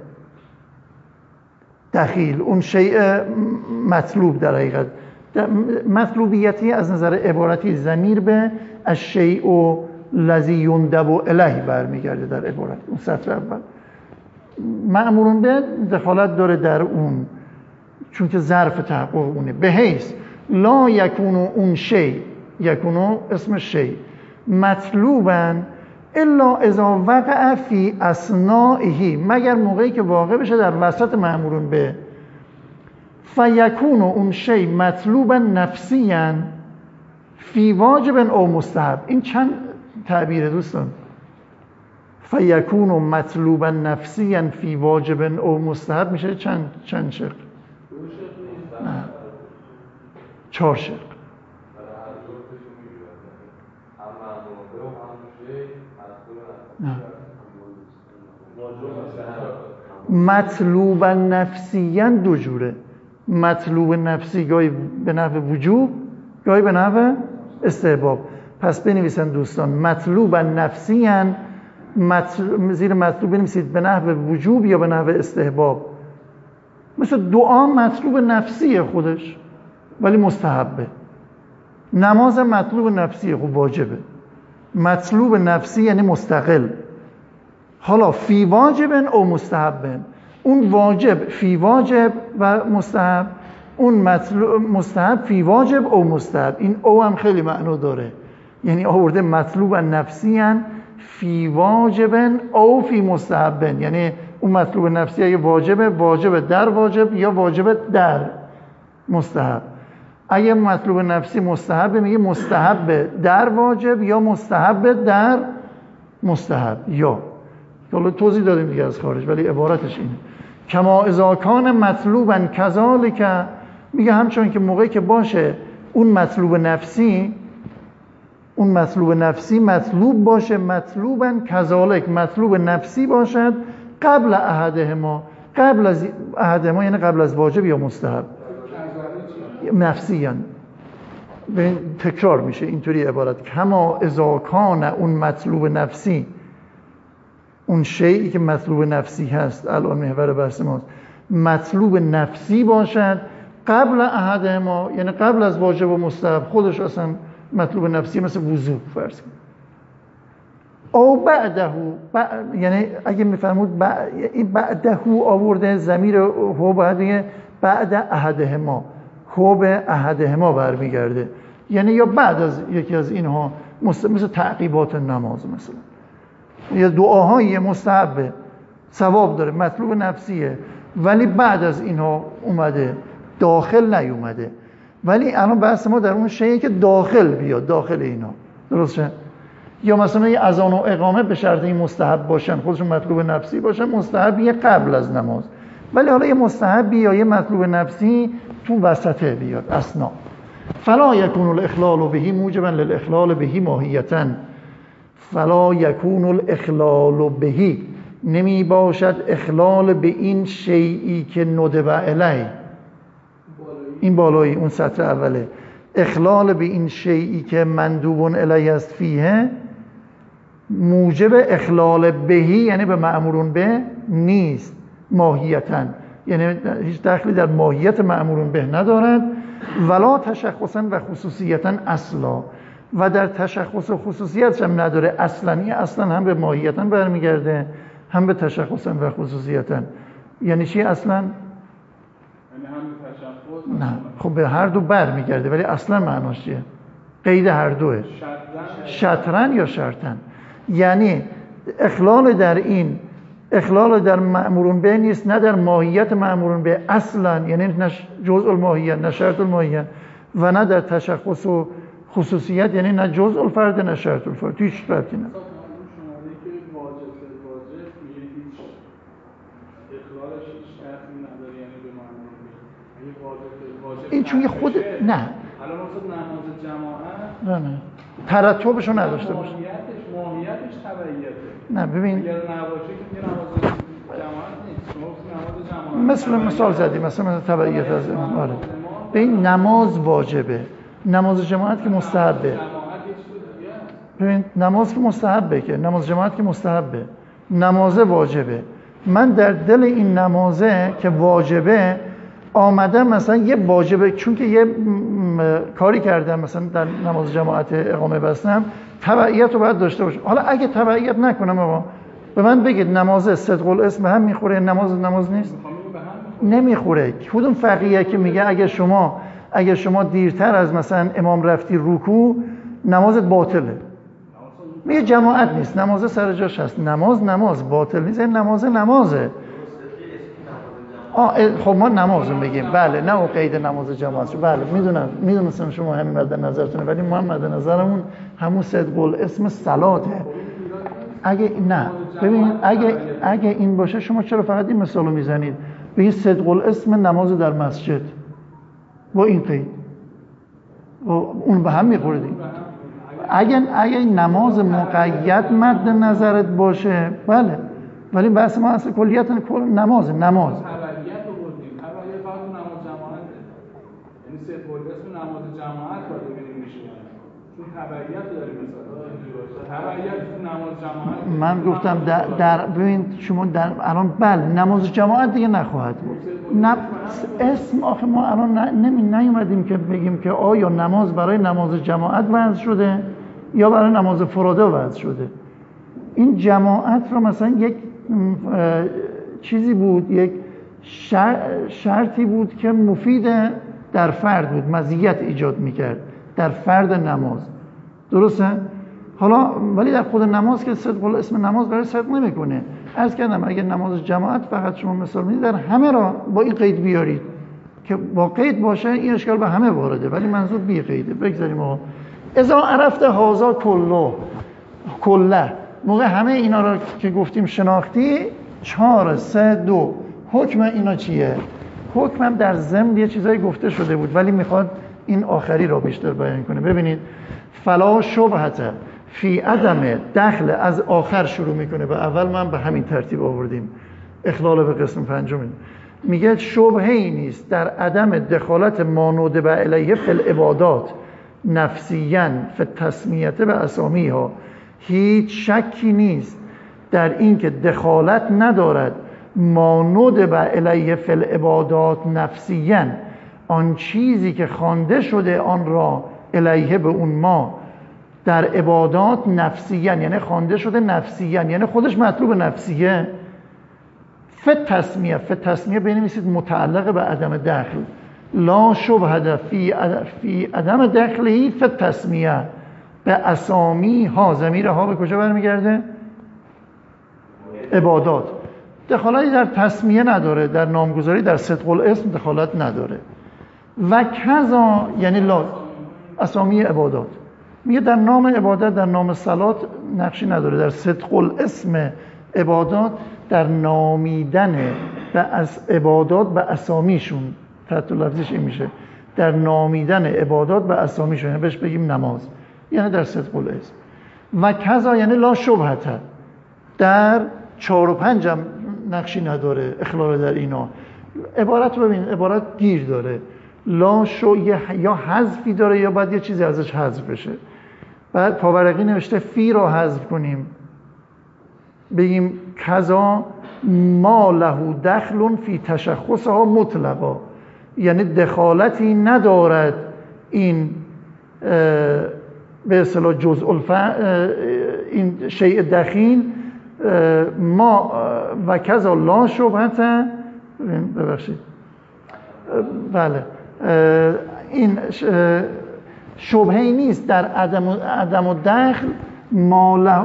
دخیل، اون شیء مطلوب. در حقیقت مطلوبیتی از نظر عبارتی ضمیر به الشیء الذی یندب الیه برمیگرده در عبارت اون سطر اول. مأمورون به دخالت داره در اون چون که ظرف تحقق اونه. به حیث لا یکونو اون شی، یکونو اسم شی، مطلوبا الا اذا وقع فی اثنائه، مگر موقعی که واقع بشه در وسط مأمورون به. فیکونو اون شی مطلوبا نفسیا فی واجب او مستحب. این چند تعبیره دوستان؟ فیکونو مطلوبا نفسیا فی واجب او مستحب میشه چند شق؟ 4 شق. مطلوب نفسیاً 2 جوره. مطلوب نفسی گاهی به نحو وجوب، گاهی به نحو استحباب. پس بنویسن دوستان مطلوب نفسیاً، زیر مطلوب بنویسید به نحو وجوب یا به نحو استحباب. مثل دعا مطلوب نفسیه خودش ولی مستحبه. نماز مطلوب نفسیه، خب واجبه. مطلوب نفسی یعنی مستقل. حالا فی واجبن او مستحبن، اون واجب فی واجب و مستحب، اون مستحب فی واجب او مستحب. این او هم خیلی معنا داره، یعنی آورده مطلوب نفسی ان فی واجبن او فی مستحبن، یعنی اون مطلوب نفسی اگه واجبه، واجب در واجب یا واجب در مستحب. اگه مطلوب نفسی مستحبه میگه مستحب در واجب یا مستحب در مستحب. یا حالا توضیح دادیم دیگه از خارج، ولی عبارتش اینه. کما اذا کان مطلوبا کذالک، میگه همچون که موقعی که باشه اون مطلوب نفسی مطلوب باشه، مطلوبا کذالک مطلوب نفسی باشد، قبل احدهما، قبل از احدهما یعنی قبل از واجب یا مستحب نفسی، یعنی تکرار میشه اینطوری عبارت. کما اذا کان اون مطلوب نفسی، اون شیئی که مطلوب نفسی هست الان محور بحث ماست، مطلوب نفسی باشد قبل احدهما، یعنی قبل از واجب و مستحب خودش اصلا مطلوب نفسی، مثل وضو فرض کنید. او بعده، یعنی اگه میفرمود بعده آورده ضمیر هو، باید بگه بعد احدهما، هو به احدهما برمیگرده، یعنی یا بعد از یکی از اینها، مثل تعقیبات نماز مثلا، یا دعاهای مستحبه ثواب داره مطلوب نفسیه ولی بعد از اینها اومده، داخل نیومده. ولی الان بحث ما در اون شیء که داخل بیاد، داخل اینا، درسته؟ یا مثلا یه اذان و اقامه به شرط این مستحب باشن، خودشون مطلوب نفسی باشن، مستحبیه قبل از نماز، ولی حالا یه مستحبی یا یه مطلوب نفسی تو وسطه بیاد، اثنا. فلا یکون الاخلال به موجبا للاخلال به ماهیتا، فلا یکون الاخلال به، نمی باشد اخلال به این شیئی که ندب علیه، این بالایی اون سطر اوله، اخلال به این شیئی که مندوب الیه است فیه، موجب اخلال بهی یعنی به مأمورون به نیست، ماهیتاً یعنی هیچ دخلی در ماهیت مأمورون به ندارد، ولا تشخصاً و خصوصیتاً اصلا، و در تشخص و خصوصیتش هم نداره اصلاً. این اصلاً هم به ماهیتاً برمیگرده هم به تشخصاً و خصوصیتاً. یعنی چی اصلاً؟ نه خب به هر دو برمیگرده ولی اصلا معناش چیه؟ قید هر دوه، شطرن یا شرطن. یعنی اخلال در این، اخلال در مأمورون به نیست، نه در ماهیت مأمورون به اصلا، یعنی نه جزء الماهیت نه شرط الماهیت، و نه در تشخص و خصوصیت، یعنی نه جزء الفرد نه شرط الفرد، هیچ ربطی نداره. این چون خود نه الان مثلا نماز جماعت نه ترتبشو نداشته باشه، ماهیتش تبعیته. نه ببین اگر نباشه که نماز جماعت نیست، شما نماز جماعت مثال زدی مثلا تبعیت از امام. آره به این نماز واجبه، نماز جماعت که مستحبه. ببین نماز که مستحبه، که نماز جماعت که مستحبه، نماز واجبه. من در دل این نمازه که واجبه آمدم مثلا یه واجبه، چون که یه کاری کردم مثلا در نماز جماعت اقامه بستم، تبعیت رو باید داشته باشه. حالا اگه تبعیت نکنم آقا به من بگید نماز صدق الاسم هم میخوره، نماز نیست؟ نمیخوره. کدوم فقیه که میگه اگه شما دیرتر از مثلا امام رفتی رکوع نمازت باطله؟ میگه جماعت نیست، نماز سر جاش هست، نماز باطل نیست، این نمازه. خب ما نماز رو میگیم، بله، نه او قید نماز جماعت، بله میدونستم شما همین مد نظرتونه، ولی ما هم مد نظرمون همون صدق الاسم صلاته. اگه نه ببین اگه این باشه شما چرا فقط این مثالو میزنید؟ بگید صدق الاسم نماز در مسجد با این قید، اون به هم میخوره دیگه. اگه نماز مقید مد نظرت باشه بله، ولی بحث ما اصلا کلیت نماز تبعیت داریم مثلا تبعیت تو نماز جماعت. من گفتم در ببین شما در الان بله نماز جماعت دیگه نخواهد بود. اسم آخه ما الان نیومدیم که بگیم که آیا نماز برای نماز جماعت وضع شده یا برای نماز فراده وضع شده. این جماعت رو مثلا یک چیزی بود، یک شرطی بود که مفید در فرد بود، مزیت ایجاد میکرد در فرد نماز. درسته؟ حالا ولی در خود نماز که صدق اسم نماز برای صدق نمیکنه. عرض کردم اگه نماز جماعت فقط شما مثال میدید در همه را با این قید بیارید که با قید باشه این اشکال به همه وارده، ولی منظور بی قیده. بگذاریم آقا اذا عرفت هذا کله موقع همه اینا را که گفتیم شناختی 4 3 2 حکم اینا چیه؟ حکمم در ضمن یه چیزایی گفته شده بود ولی میخواد این آخری را بیشتر بیان کنه. ببینید فلا شبهت فی عدم دخل، از آخر شروع میکنه، به اول من به همین ترتیب آوردیم، اخلال به قسم پنجم. میگه شبهه‌ای نیست در عدم دخالت مانود به علیه فی العبادات نفسیاً فی التسمیه به اسامیها، هیچ شکی نیست در این که دخالت ندارد مانود به علیه فی العبادات نفسیاً، آن چیزی که خوانده شده آن را علیه به اون ما در عبادات نفسیاً، یعنی خوانده شده نفسیاً یعنی خودش مطلوب نفسیه. فی تسمیه بنویسید متعلق به عدم دخل، لا شبهه فی عدم دخلی فی تسمیه به اسامی ها. ضمیر ها به کجا برمیگرده؟ عبادات. دخالتی در تسمیه نداره، در نامگذاری در صدق الاسم دخالت نداره. و کذا یعنی لا اسامی عبادات، میگه در نام عبادت در نام صلات نقشی نداره، در صدق الاسم عبادات در نامیدن به عبادات به اسامیشون، تحت لفظش این میشه در نامیدن عبادات به اسامیشون، یعنی بهش بگیم نماز، یعنی در صدق الاسم. و کذا یعنی لا شبهت، در 4 و 5 هم نقشی نداره اخلال در اینا. عبارت رو ببین، عبارت گیر داره، لا شو یا حذفی داره یا باید یه چیزی ازش حذف بشه. بعد پاورقی نوشته فی را حذف کنیم، بگیم کذا ما له دخل فی تشخصها مطلقا، یعنی دخالتی ندارد این به اصطلاح جزء این شیء دخیل ما و کذا لا شبهت. ببخشید بله این شبهه‌ای نیست در عدم و دخل ما له.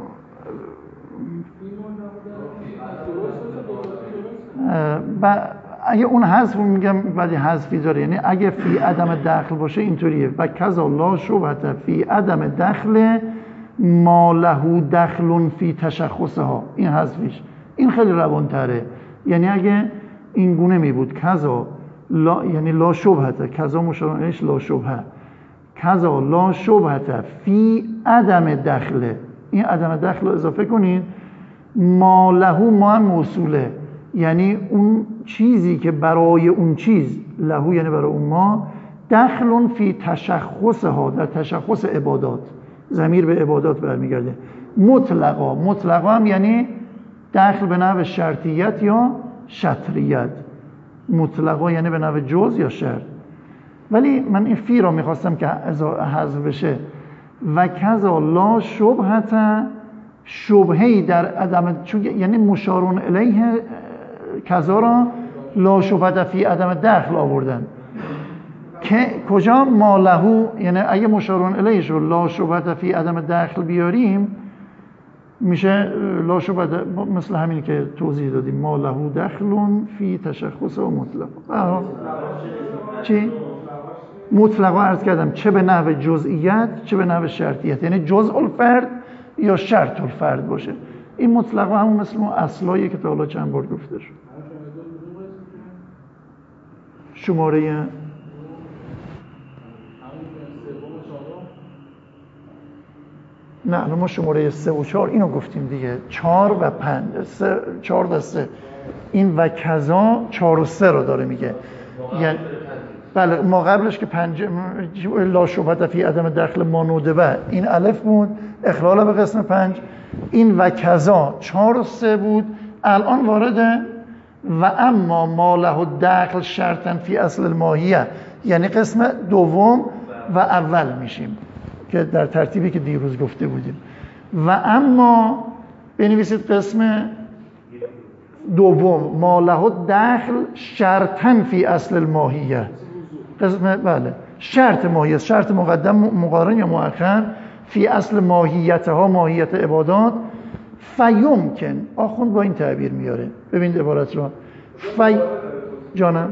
اگه اون حذف میگم بعد حذفی داره، یعنی اگه فی عدم دخل باشه اینطوریه و کذا لا شبهت فی عدم دخل ما له دخل فی تشخصها، این حذفیش این خیلی روان‌تره. یعنی اگه این گونه می بود کذا لا یعنی لا شبهت، کذا مشار الیهش لا شبهه، کذا لا شبهت فی عدم دخل، این عدم دخل رو اضافه کنید، ما له ما هم موصوله، یعنی اون چیزی که برای اون چیز، له یعنی برای اون ما، دخل فی تشخصها در تشخص عبادات، ضمیر به عبادات برمیگرده. مطلقا هم یعنی دخل به نحو شرطیت یا شطریت، مطلقا یعنی به نحو جز یا شرط. ولی من این فی را میخواستم که حذف بشه. و کذا لا شبهت، شبهه‌ای در عدم، چون یعنی مشارون الیه کذا را لا شبهت فی عدم دخل آوردن که کجا ما له، یعنی اگه مشارون الیهش رو لا شبهت فی عدم دخل بیاریم میشه لا شبهت، مثل همین که توضیح دادیم ما له دخل فی تشخص و مطلق. چی؟ مطلقا عرض کردم چه به نحو جزئیت چه به نحو شرطیت، یعنی جزء الفرد یا شرط الفرد باشه. این مطلقا همون مثل اون اصلایی که تا حالا چند بار گفته شد. شماره نه ما شماره 3 و 4 اینو گفتیم دیگه، 4 و 5 4 و 3 این و کذا 4 و 3 رو داره میگه، یعنی بله ما قبلش که لا شبهة فی عدم دخل ما ندبه این الف بود، اخلال به قسم 5. این و کذا 4 و 3 بود. الان وارده و اما ما له دخل شرطا فی اصل الماهیه، یعنی قسم دوم و اول میشیم که در ترتیبی که دیروز گفته بودیم. و اما بنویسید قسم دوم ما له دخل شرطا فی اصل الماهیه، قسم بله شرط ماهیه، شرط مقدم مقارن یا مؤخر فی اصل ماهیتها، ماهیت عبادات. فیمکن آخوند با این تعبیر میاره، ببینید عبارت رو. جانم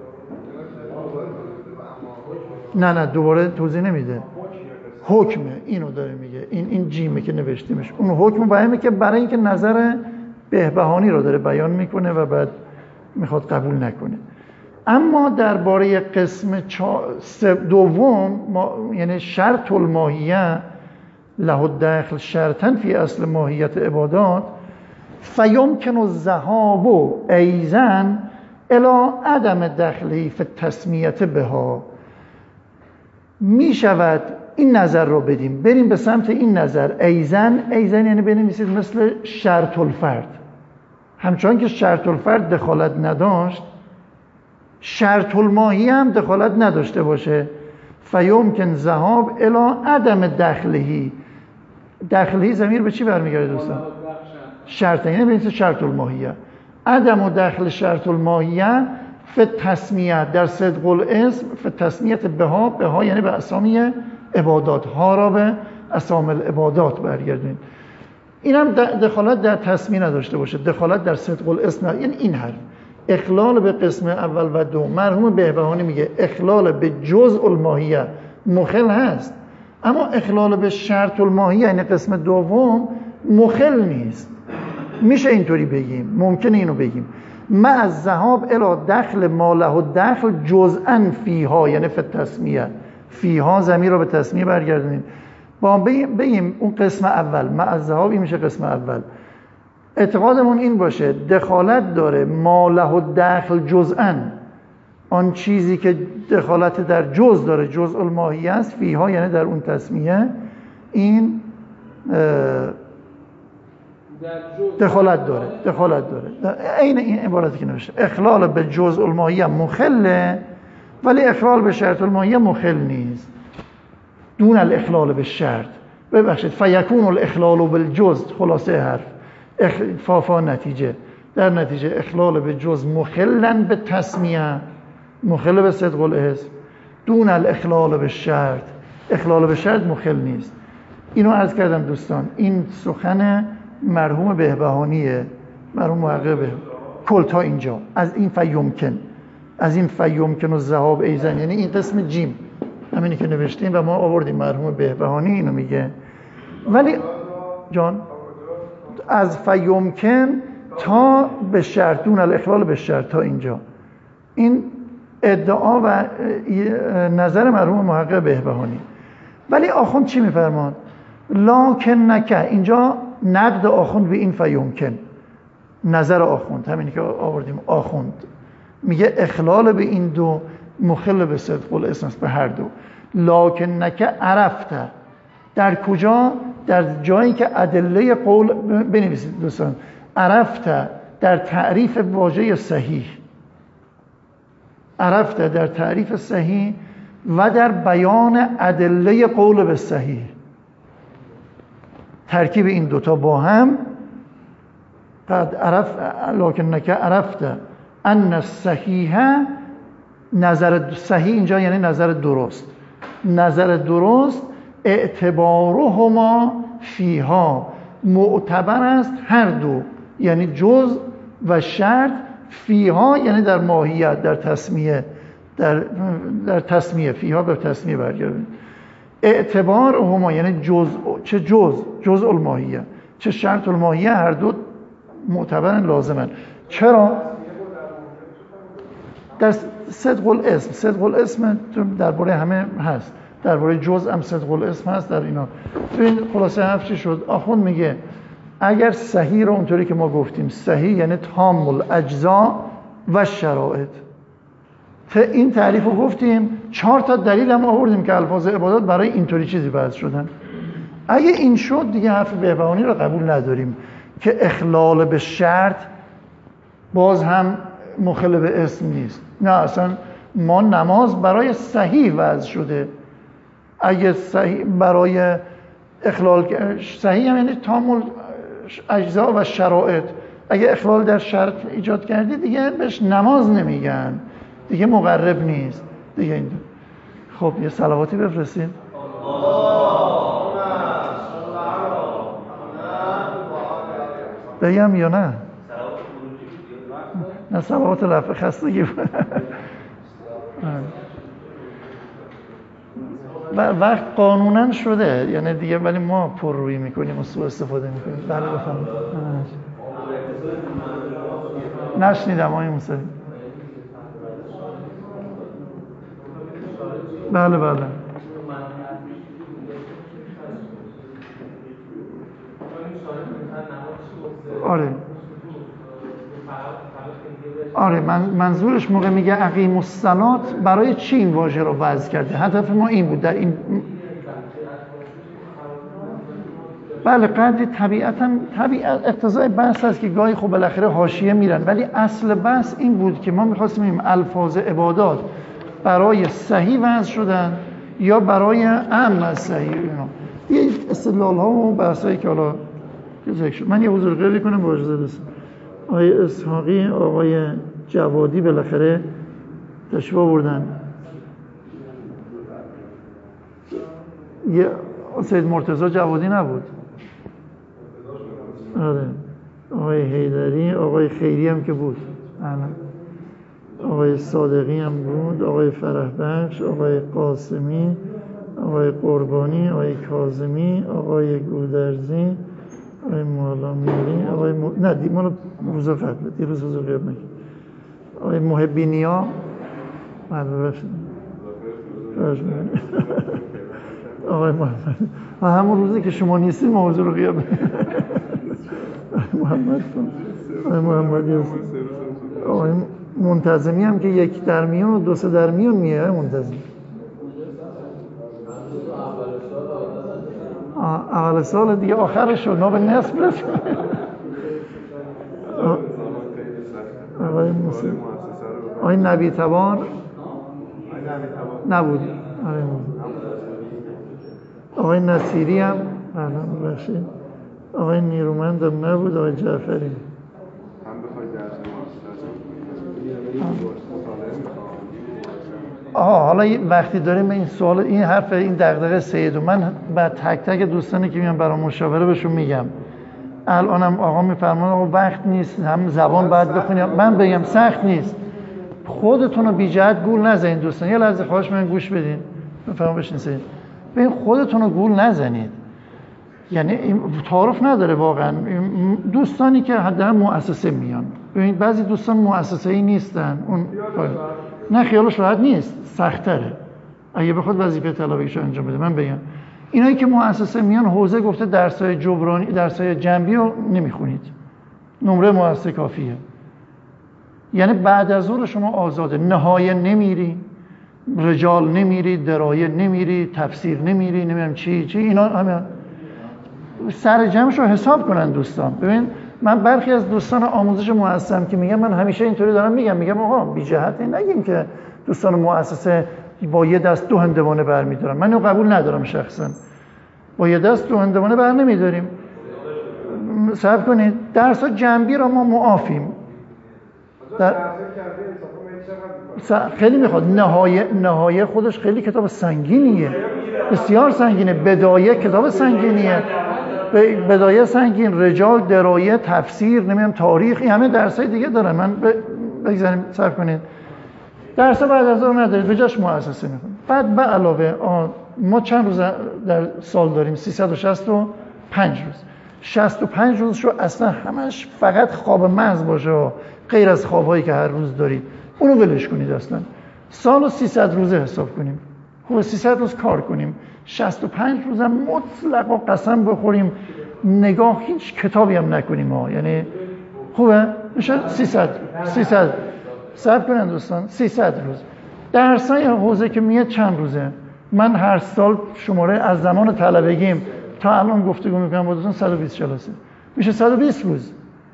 نه دوباره توضیح نمیده، حکمه اینو داره میگه، این جیمه که نوشتیمش، اون حکم بیانه که برای اینکه نظر بهبهانی رو داره بیان میکنه و بعد میخواد قبول نکنه. اما درباره قسم دوم یعنی شرط الماهیه له الدخل شرطا فی اصل ماهیت عبادات، فیمکن الذهاب ایضا الی عدم دخلی فی التسمیه بها. می شود این نظر رو بدیم، بریم به سمت این نظر. ایضا یعنی بنویسید مثل شرط الفرد، همچنان که شرط الفرد دخالت نداشت شرط الماهی هم دخالت نداشته باشه. فیمکن ذهاب الی عدم دخلهی. دخلهی ضمیر به چی برمیگرده دوستان؟ شرط، یعنی بنویسید شرط الماهیه. عدم و دخل شرط الماهیه فی تسمیه در صدق الاسم فی تسمیت بها یعنی به اسامی عبادات، ها را به اسام العبادات برگردونید. این هم دخالت در تسمیه نداشته باشه، دخالت در صدق الاسم، یعنی این حرف اخلال به قسم اول و دو. مرحوم بهبهانی میگه اخلال به جزء الماهیه مخل هست، اما اخلال به شرط الماهیه یعنی قسم دوم مخل نیست. میشه اینطوری بگیم، ممکنه اینو بگیم مع الذهاب الی دخل ما له دخل جزءا فیها، یعنی فی التسمیه. فیها ضمیر رو به تسمیه برگردونید. با بگیم اون قسم اول مع الذهاب این میشه قسم اول. اعتقادمون این باشه دخالت داره ما له دخل جزءا، آن چیزی که دخالت در جزء داره، جزء الماهیه است، فیها یعنی در اون تسمیه، این دخالت داره. عین این عبارتی که نوشته اخلال به جزء الماهیه مخله، ولی اخلال به شرط الماهیه مخل نیست. دون الاخلال به شرط، ببخشید فیکون الاخلال بالجزء، خلاصه حرف فافا نتیجه، در نتیجه اخلال به جزء مخلن به تسمیه، مخل به صدق الاسم. دون الاخلال به شرط، اخلال به شرط مخل نیست. اینو عرض کردم دوستان، این سخن مرحوم بهبهانیه، مرحوم محقق کل تا اینجا از این فیمکن و ذهاب ایضا، یعنی این قسم جیم همینی که نوشتیم و ما آوردیم. مرحوم بهبهانی اینو میگه. ولی جان از فیمکن تا به شرط، دون الاخلال به شرط، تا اینجا این ادعا و نظر مرحوم محقق بهبهانی. ولی آخوند چی میفرماد؟ لکن نکه، اینجا نقد آخوند به این فیمکن، نظر آخوند همینی که آوردیم. آخوند میگه اخلال به این دو مخل به صدق الاسم است، به هر دو. لکن نکه عرفته، در کجا؟ در جایی که ادله قول بنویسید دوستان. عرفته در تعریف واژه صحیح، عرفته در تعریف صحیح و در بیان ادله قول به صحیح. ترکیب این دوتا با هم قد عرف لکنک عرفته ان الصحیح، نظر صحیح اینجا یعنی نظر درست. نظر درست اعتبارهما فیها، معتبر است هر دو، یعنی جزء و شرط. فیها یعنی در ماهیت، در تسمیه، در تسمیه. فیها به تسمیه برگردید. اعتبار هما یعنی چه جزء الماهیه چه شرط الماهیه، هر دو معتبرن، لازمن. چرا؟ در صدق الاسم درباره همه هست، درباره جزء هم صدق الاسم هست. در اینا ببین خلاصه حرف چی شد. آخوند میگه اگر صحیح رو اونطوری که ما گفتیم، صحیح یعنی تام الاجزا و شرایط، این تعریف رو گفتیم، 4 تا دلیل هم آوردیم که الفاظ عبادات برای اینطوری چیزی بحث شدن. اگه این شد دیگه حرف بهبهانی رو قبول نداریم که اخلال به شرط باز هم مخل به اسم نیست. نه اصلا ما نماز برای صحیح وضع شده. اگه صحیح برای اخلال صحیح هم یعنی تمام اجزا و شرایط، اگه اخلال در شرط ایجاد کردی دیگه بهش نماز نمیگن، دیگه مقرب نیست دیگه. این خب یه صلواتی بفرستید. بگم یا نه؟ نه صلوات رفع خستگی. وقت قانونا شده یعنی دیگه، ولی ما پررویی میکنیم و سوء استفاده میکنیم. بله بفرمایید. نشنیدم آقای موسوی. بله بله. آره منظورش موقع میگه اقیم الصلاة برای چی این واژه رو وضع کرده؟ هدف ما این بود در این. بله قدری طبیعت اقتضای بحث هست که گاهی خب بالاخره حاشیه میرن، ولی اصل بحث این بود که ما میخواستیم این الفاظ عبادات برای صحیح وضع شدن یا برای اعم از صحیح. یه استدلال ها و بحثایی که حالا ذکر شد. من یه حضور غیبی کنم با اجازه دست آقای اسحاقی، آقای جوادی بالاخره تشریف آوردن. یه سید مرتضی جوادی نبود. آره آقای حیدری، آقای خیری هم که بود، آقای صادقی هم بود، آقای فرحبخش، آقای قاسمی، آقای قربانی، آقای کاظمی، آقای گودرزی، آقای مولامیری، آقای نه مال روز قبل دیروز حضور غیاب نکرد، آقای محبینیا. آقای محمد همون روزی که شما نیستید ما حضور غیاب آقای محمدی هست. آقای منتظمی هم که 1 در میون و 2 3 در میون میه. منتظم اول سال دیگه آخرش شد، ما به نصف رسید. آقای موسی، آقای نبی تبار نبود. آقای نصیری هم بخشید. آقای نیرومند هم نبود. آقای جعفری حالا وقتی داریم این سوال، این حرف، این دغدغه سید و من بعد تک تک دوستانی که میان برای مشاوره بهشون میگم. الانم آقا میفرمان آقا وقت نیست، هم زبان باید بخونیم. من بگم سخت نیست، خودتون رو بی جهت گول نزنید دوستان. یه لحظه خواهش من گوش بدین، بفرمایید بشین سید. ببین خودتون رو گول نزنید، یعنی این تعارف نداره واقعا. دوستانی که حداقل مؤسسه میان، ببین بعضی دوستان مؤسسه‌ای نیستن، اون نه خیالش راحت نیست، سخت‌تره اگه بخواد وظیفه طلبیشو انجام بده. من بگم اینایی که مؤسسه میان، حوزه گفته درسای جبرانی، درسای جنبی رو نمیخونید، نمره مؤسسه کافیه. یعنی بعد از ظهر شما آزاده، نهایه نمیری، رجال نمیری، درایه نمیری، تفسیر نمیری، نمیدونم چی اینا همه سر جمعش رو حساب کنن دوستان. ببین من برخی از دوستان آموزش مؤسسه‌ام که میگم، من همیشه اینطوری دارم میگم آقا بی جهت نگیم که دوستان مؤسسه با یه دست 2 هندوانه برمی‌دارن. من اینو قبول ندارم شخصا. با یه دست 2 هندوانه بر نمی‌داریم. صبر کنید، درس جنبی رو ما معافیم. خیلی میخواد، نهایه خودش خیلی کتاب سنگینیه، بسیار سنگینه. بدایه کتاب سنگینیه، بدایه سنگین، رجال، درایه، تفسیر، نمیدونم تاریخ، این همه درسای دیگه دارن. من بگذاریم صبر کنید، درس بعد از اون ندارید، به جاش مؤسسه میخونید. بعد به علاوه ما چند روز در سال داریم؟ 365 روز. 65 روزش رو اصلا همش فقط خواب محض باشه، غیر از خوابایی که هر روز دارید اونو ولش کنید. اصلا سال رو 300 روزه حساب کنیم، خوب 300 روز کار کنیم، 65 روز هم مطلق و قسم بخوریم نگاه هیچ کتابی هم نکنیم یعنی خوبه، میشه 300 صبر کنن دوستان، 300 روز درسای حوزه که میاد چند روزه؟ من هر سال شماره از زمان طلبگیم تا الان گفتگو میکنم با دوستان 120 جلسه میشه 120 روز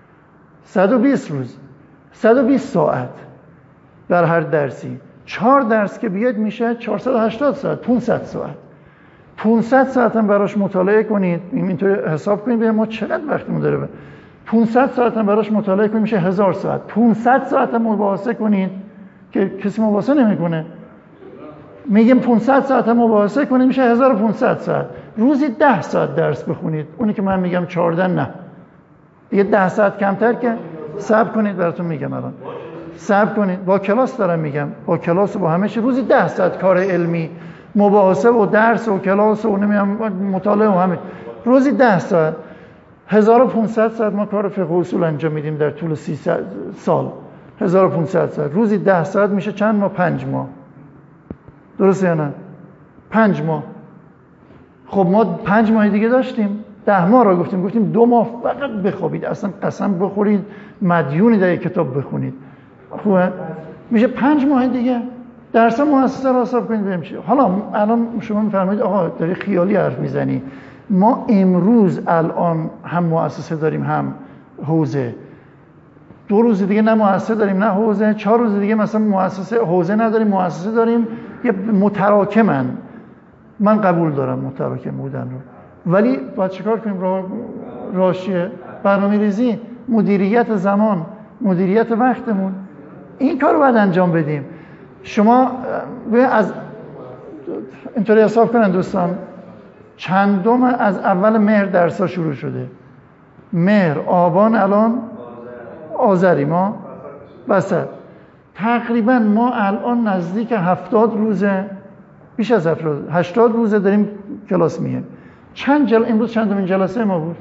120 ساعت در هر درسی. 4 درس که بیاد میشه 480 ساعت 500 ساعت هم براش مطالعه کنید. اینطوری حساب کنید ببینید ما چقدر وقتمون داره. 500 ساعت هم براش مطالعه کنید میشه 1000 ساعت. 500 ساعت هم مباحثه کنید که کسی مباحثه نمیکنه. میگیم 500 ساعت هم مباحثه کنید میشه 1500 ساعت. روزی 10 ساعت درس بخونید. اونی که من میگم 14 نه. دیگه 10 ساعت کمتر که صبر کنید براتون میگم الان. صبر کنید. با کلاس دارم میگم. با کلاس و با همه چی روزی 10 ساعت کار علمی، مباحثه و درس و کلاس و نمیدونم مطالعه و همه. روزی 10 ساعت. 1500 ساعت ما کار فقه و اصول انجام میدیم در طول 30 سال. 1500 ساعت. روزی 10 ساعت میشه چند ماه؟ 5 ماه. درسته یا نه؟ 5 ماه. خب ما 5 ماه دیگه داشتیم. 10 ماه را گفتیم 2 ماه فقط بخوابید. اصلا قسم بخورید مدیونی در یک کتاب بخونید. خوبه؟ میشه 5 ماه دیگه. درس مؤسسه را حساب کنید ببینیم چی. حالا الان شما میفرمایید آقا داری خیالی حرف میزنی. ما امروز الان هم مؤسسه داریم هم حوزه. 2 روز دیگه نه مؤسسه داریم نه حوزه. 4 روز دیگه مثلا مؤسسه حوزه نداریم مؤسسه داریم. یه متراکمن. من قبول دارم متراکم بودن رو، ولی باید چیکار کنیم؟ راشیه برنامه‌ریزی، مدیریت زمان، مدیریت وقتمون، این کار رو باید انجام بدیم. شما از اینطوری حساب کنن دوستان چندم از اول مهر درسا شروع شده؟ مهر، آبان، الان آذری، ما وسط. تقریبا ما الان نزدیک 70 روزه، بیش از 80 روزه داریم کلاس میه. امروز چندمین جلسه ما بود؟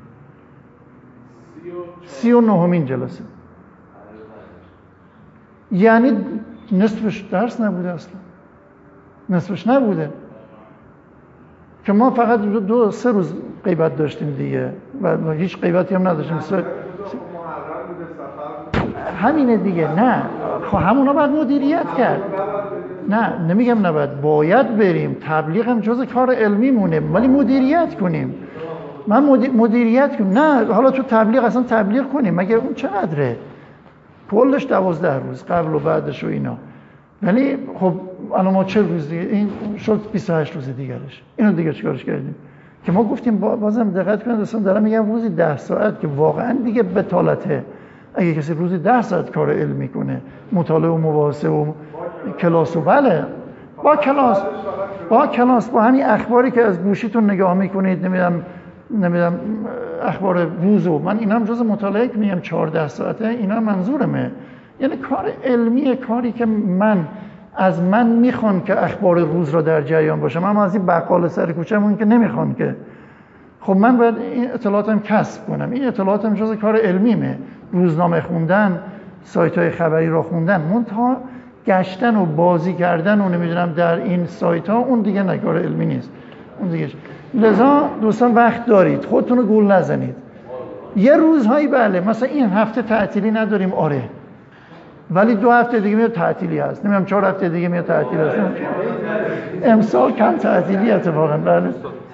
39مین جلسه. یعنی نصفش درس نبوده اصلا. نصفش نبوده که ما فقط 2-3 روز غیبت داشتیم دیگه و هیچ غیبتی هم نداشتیم. همینه دیگه. نه خب همونا باید مدیریت کرد. نه نمیگم نباید، باید بریم. تبلیغ هم جز کار علمی مونه، ولی مدیریت کنیم. من مدیریت کنیم. نه حالا تو تبلیغ اصلا تبلیغ کنیم مگه اون چقدره؟ کلش 12 روز قبل و بعدش و اینا. ولی خب الان ما 40 روز دیگه این شد 28 روز دیگرش. اینو دیگه چیکارش کردیم؟ که ما گفتیم بازم دقت کنید دوستان دارم میگم روزی 10 ساعت که واقعا دیگه بتالته. اگه کسی روزی 10 ساعت کار علمی کنه، مطالعه و مباحثه و کلاس و بله با کلاس با همین اخباری که از گوشیتون نگاه میکنید نمیدونم اخبار روزو، من اینا هم جز مطالعه که میگم 14 ساعته، اینا منظورمه. یعنی کار علمی، کاری که از من میخوان که اخبار روز را در جریان باشم. اما از این بقال سر کوچه‌مون که نمیخوان که. خب من باید این اطلاعاتم کسب کنم. این اطلاعاتم جز کار علمیمه. روزنامه خوندن، سایت‌های خبری را خوندن، منتها گشتن و بازی کردن و نمیدونم در این سایت‌ها اون دیگه نه کار علمی نیست. اون دیگه. لذا دوستان وقت دارید، خودتون رو گول نزنید. یه روزهایی بله مثلا این هفته تعطیلی نداریم آره، ولی 2 هفته دیگه میاد تعطیلی هست، نمیدونم 4 هفته دیگه میاد تعطیلی هست. امسال کم تعطیلی اتفاقا بله.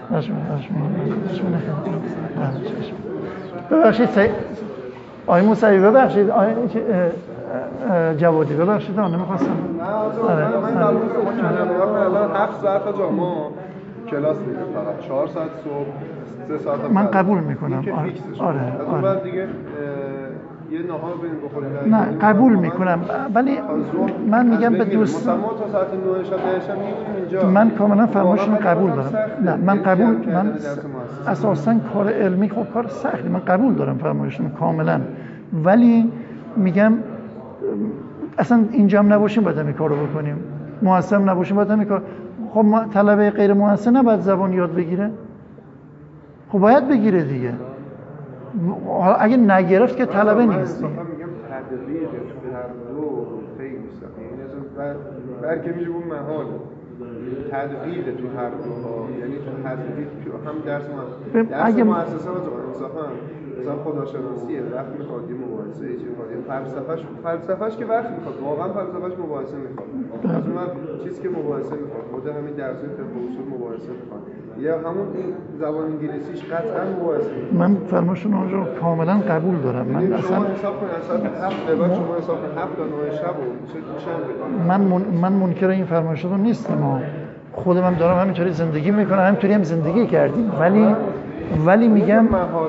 ببخشید آقای موسوی، ببخشید آقای جوادی، ببخشید نمیخواستم. من قبول الان 7 ساعت تا ما کلاس میدیم، فقط 4 ساعت صبح 3 ساعت من قبول میکنم. آره بعد دیگه یه نهار بریم بخوریم. نه قبول میکنم، ولی من میگم به دوست ما تا ساعت 9 شب میمونیم اینجا. من کاملا فرمایشتون قبول دارم. نه من اساسا کار علمی خب کار سختی، من قبول دارم فرمایشتون کاملا، ولی میگم اصلا اینجا هم نباشیم باید این کارو بکنیم، مؤثر نباشیم باید این کار. خب طلبه غیر مؤثر نباید زبان یاد بگیره؟ خب باید بگیره دیگه. اگه نگرفت که طلبه نیست. من میگم تدقیق تو هر دو خیلی مستقیم، برکه میشه اون محال تدقیق تو هر دو، یعنی تو تدقیق هم درس مؤسسه و انصافا مثلا خداشناسیه وقت میخواد یه مباحثه چی میخواد یه فلسفهش که وقت میخواد واقعا فلسفهش مباحثه میخواد از اون چیزی که مباحثه میخواد خود همین درسای فقه و اصول مباحثه میخواد یا همون زبان انگلیسیش قطعا مباحثه میخواد. من فرمایشتون رو کاملا قبول دارم. من شما اصلا حساب کنید ساعت 7 بعد شما حساب کنید 7 تا 9 شب من منکر این فرمایشتون نیستم. خودم هم دارم همینطوری زندگی میکنم، همینطوری هم زندگی کردیم، ولی میگم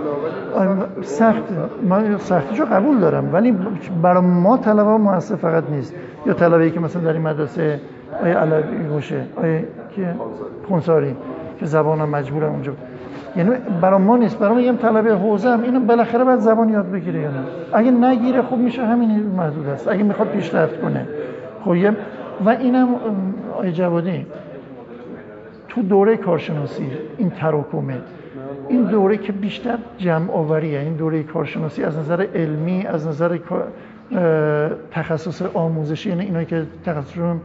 من سختیشو قبول دارم، ولی برای ما طلبه مؤثر فقط نیست. یا طلبه‌ای که مثلا در این مدرسه آیه علوی باشه، آیه که خونساری که زبانم مجبورم اونجا، یعنی برای ما نیست. برای میگم طلبه حوزه هم اینو بالاخره باید زبان یاد بگیره یا نه. اگه نگیره خب میشه همین محدود است. اگه میخواد پیشرفت کنه خب و اینم آیه جوادی تو دوره کارشناسی این تراکمه، این دوره که بیشتر جمع آوریه، این دوره کارشناسی از نظر علمی، از نظر تخصص آموزشی، یعنی اینایی که تخصصشون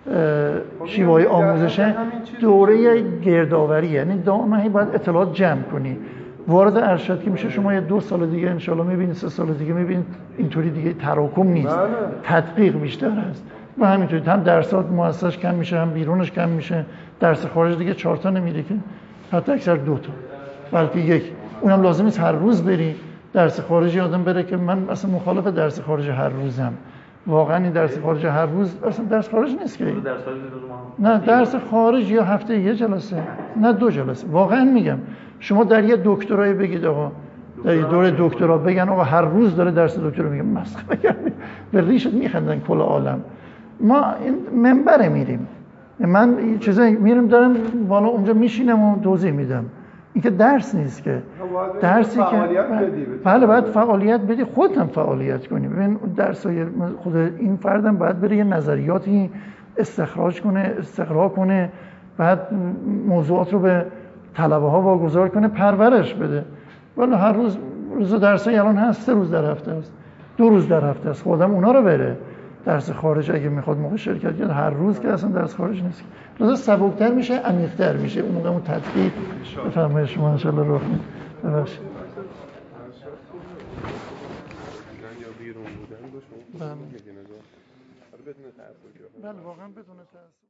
شیوه آموزشه، دوره گردآوریه، یعنی دائما باید اطلاعات جمع کنی. وارد ارشد که میشه شما 2 سال دیگه انشالله میبینید، 3 سال دیگه میبینید اینطوری دیگه تراکم نیست، تدقیق بیشتر هست و همینطوری هم درسات مؤسسش کم میشه، هم بیرونش کم میشه. درس خارج دیگه 4 تا نمیره که، حتی اکثر 2 تا، بلکه 1. اونم لازم نیست هر روز بری درس خارجی آدم بره، که من اصلا مخالف درس خارج هر روزم. واقعا این درس خارج هر روز اصلا درس خارج نیست که. نه درس خارج یا هفته 1 جلسه، نه 2 جلسه. واقعا میگم شما در یه دکترای بگید آقا، در یه دوره دکترا بگن آقا هر روز داره درس دکترا، میگم مسخره کردی، به ریشت میخندن کل عالم. ما این منبر میریم، من این چیزایی میرم دارم بالا اونجا میشینم و توضیح میدم. این که درس نیست که، درسی که بله باید فعالیت بدی، خودت هم فعالیت کنی. ببین درسای خود این فردم باید بره یه نظریاتی استخراج کنه، استقرا کنه، بعد موضوعات رو به طلبه ها واگذار کنه، پرورش بده. ولی هر روز درسای الان هست، 3 روز در هفته است، 2 روز در هفته است. خودم اونا رو بره درس خارج اگه میخواد موقع شرکت کنه، هر روز که اصلا درس خارج نیست. لازم سبکتر میشه، عمیق‌تر میشه. اون موقع اون تدقیق بفرمایید شما ان شاء الله راه میده. ببخشید. بله واقعا بدون تأثیر.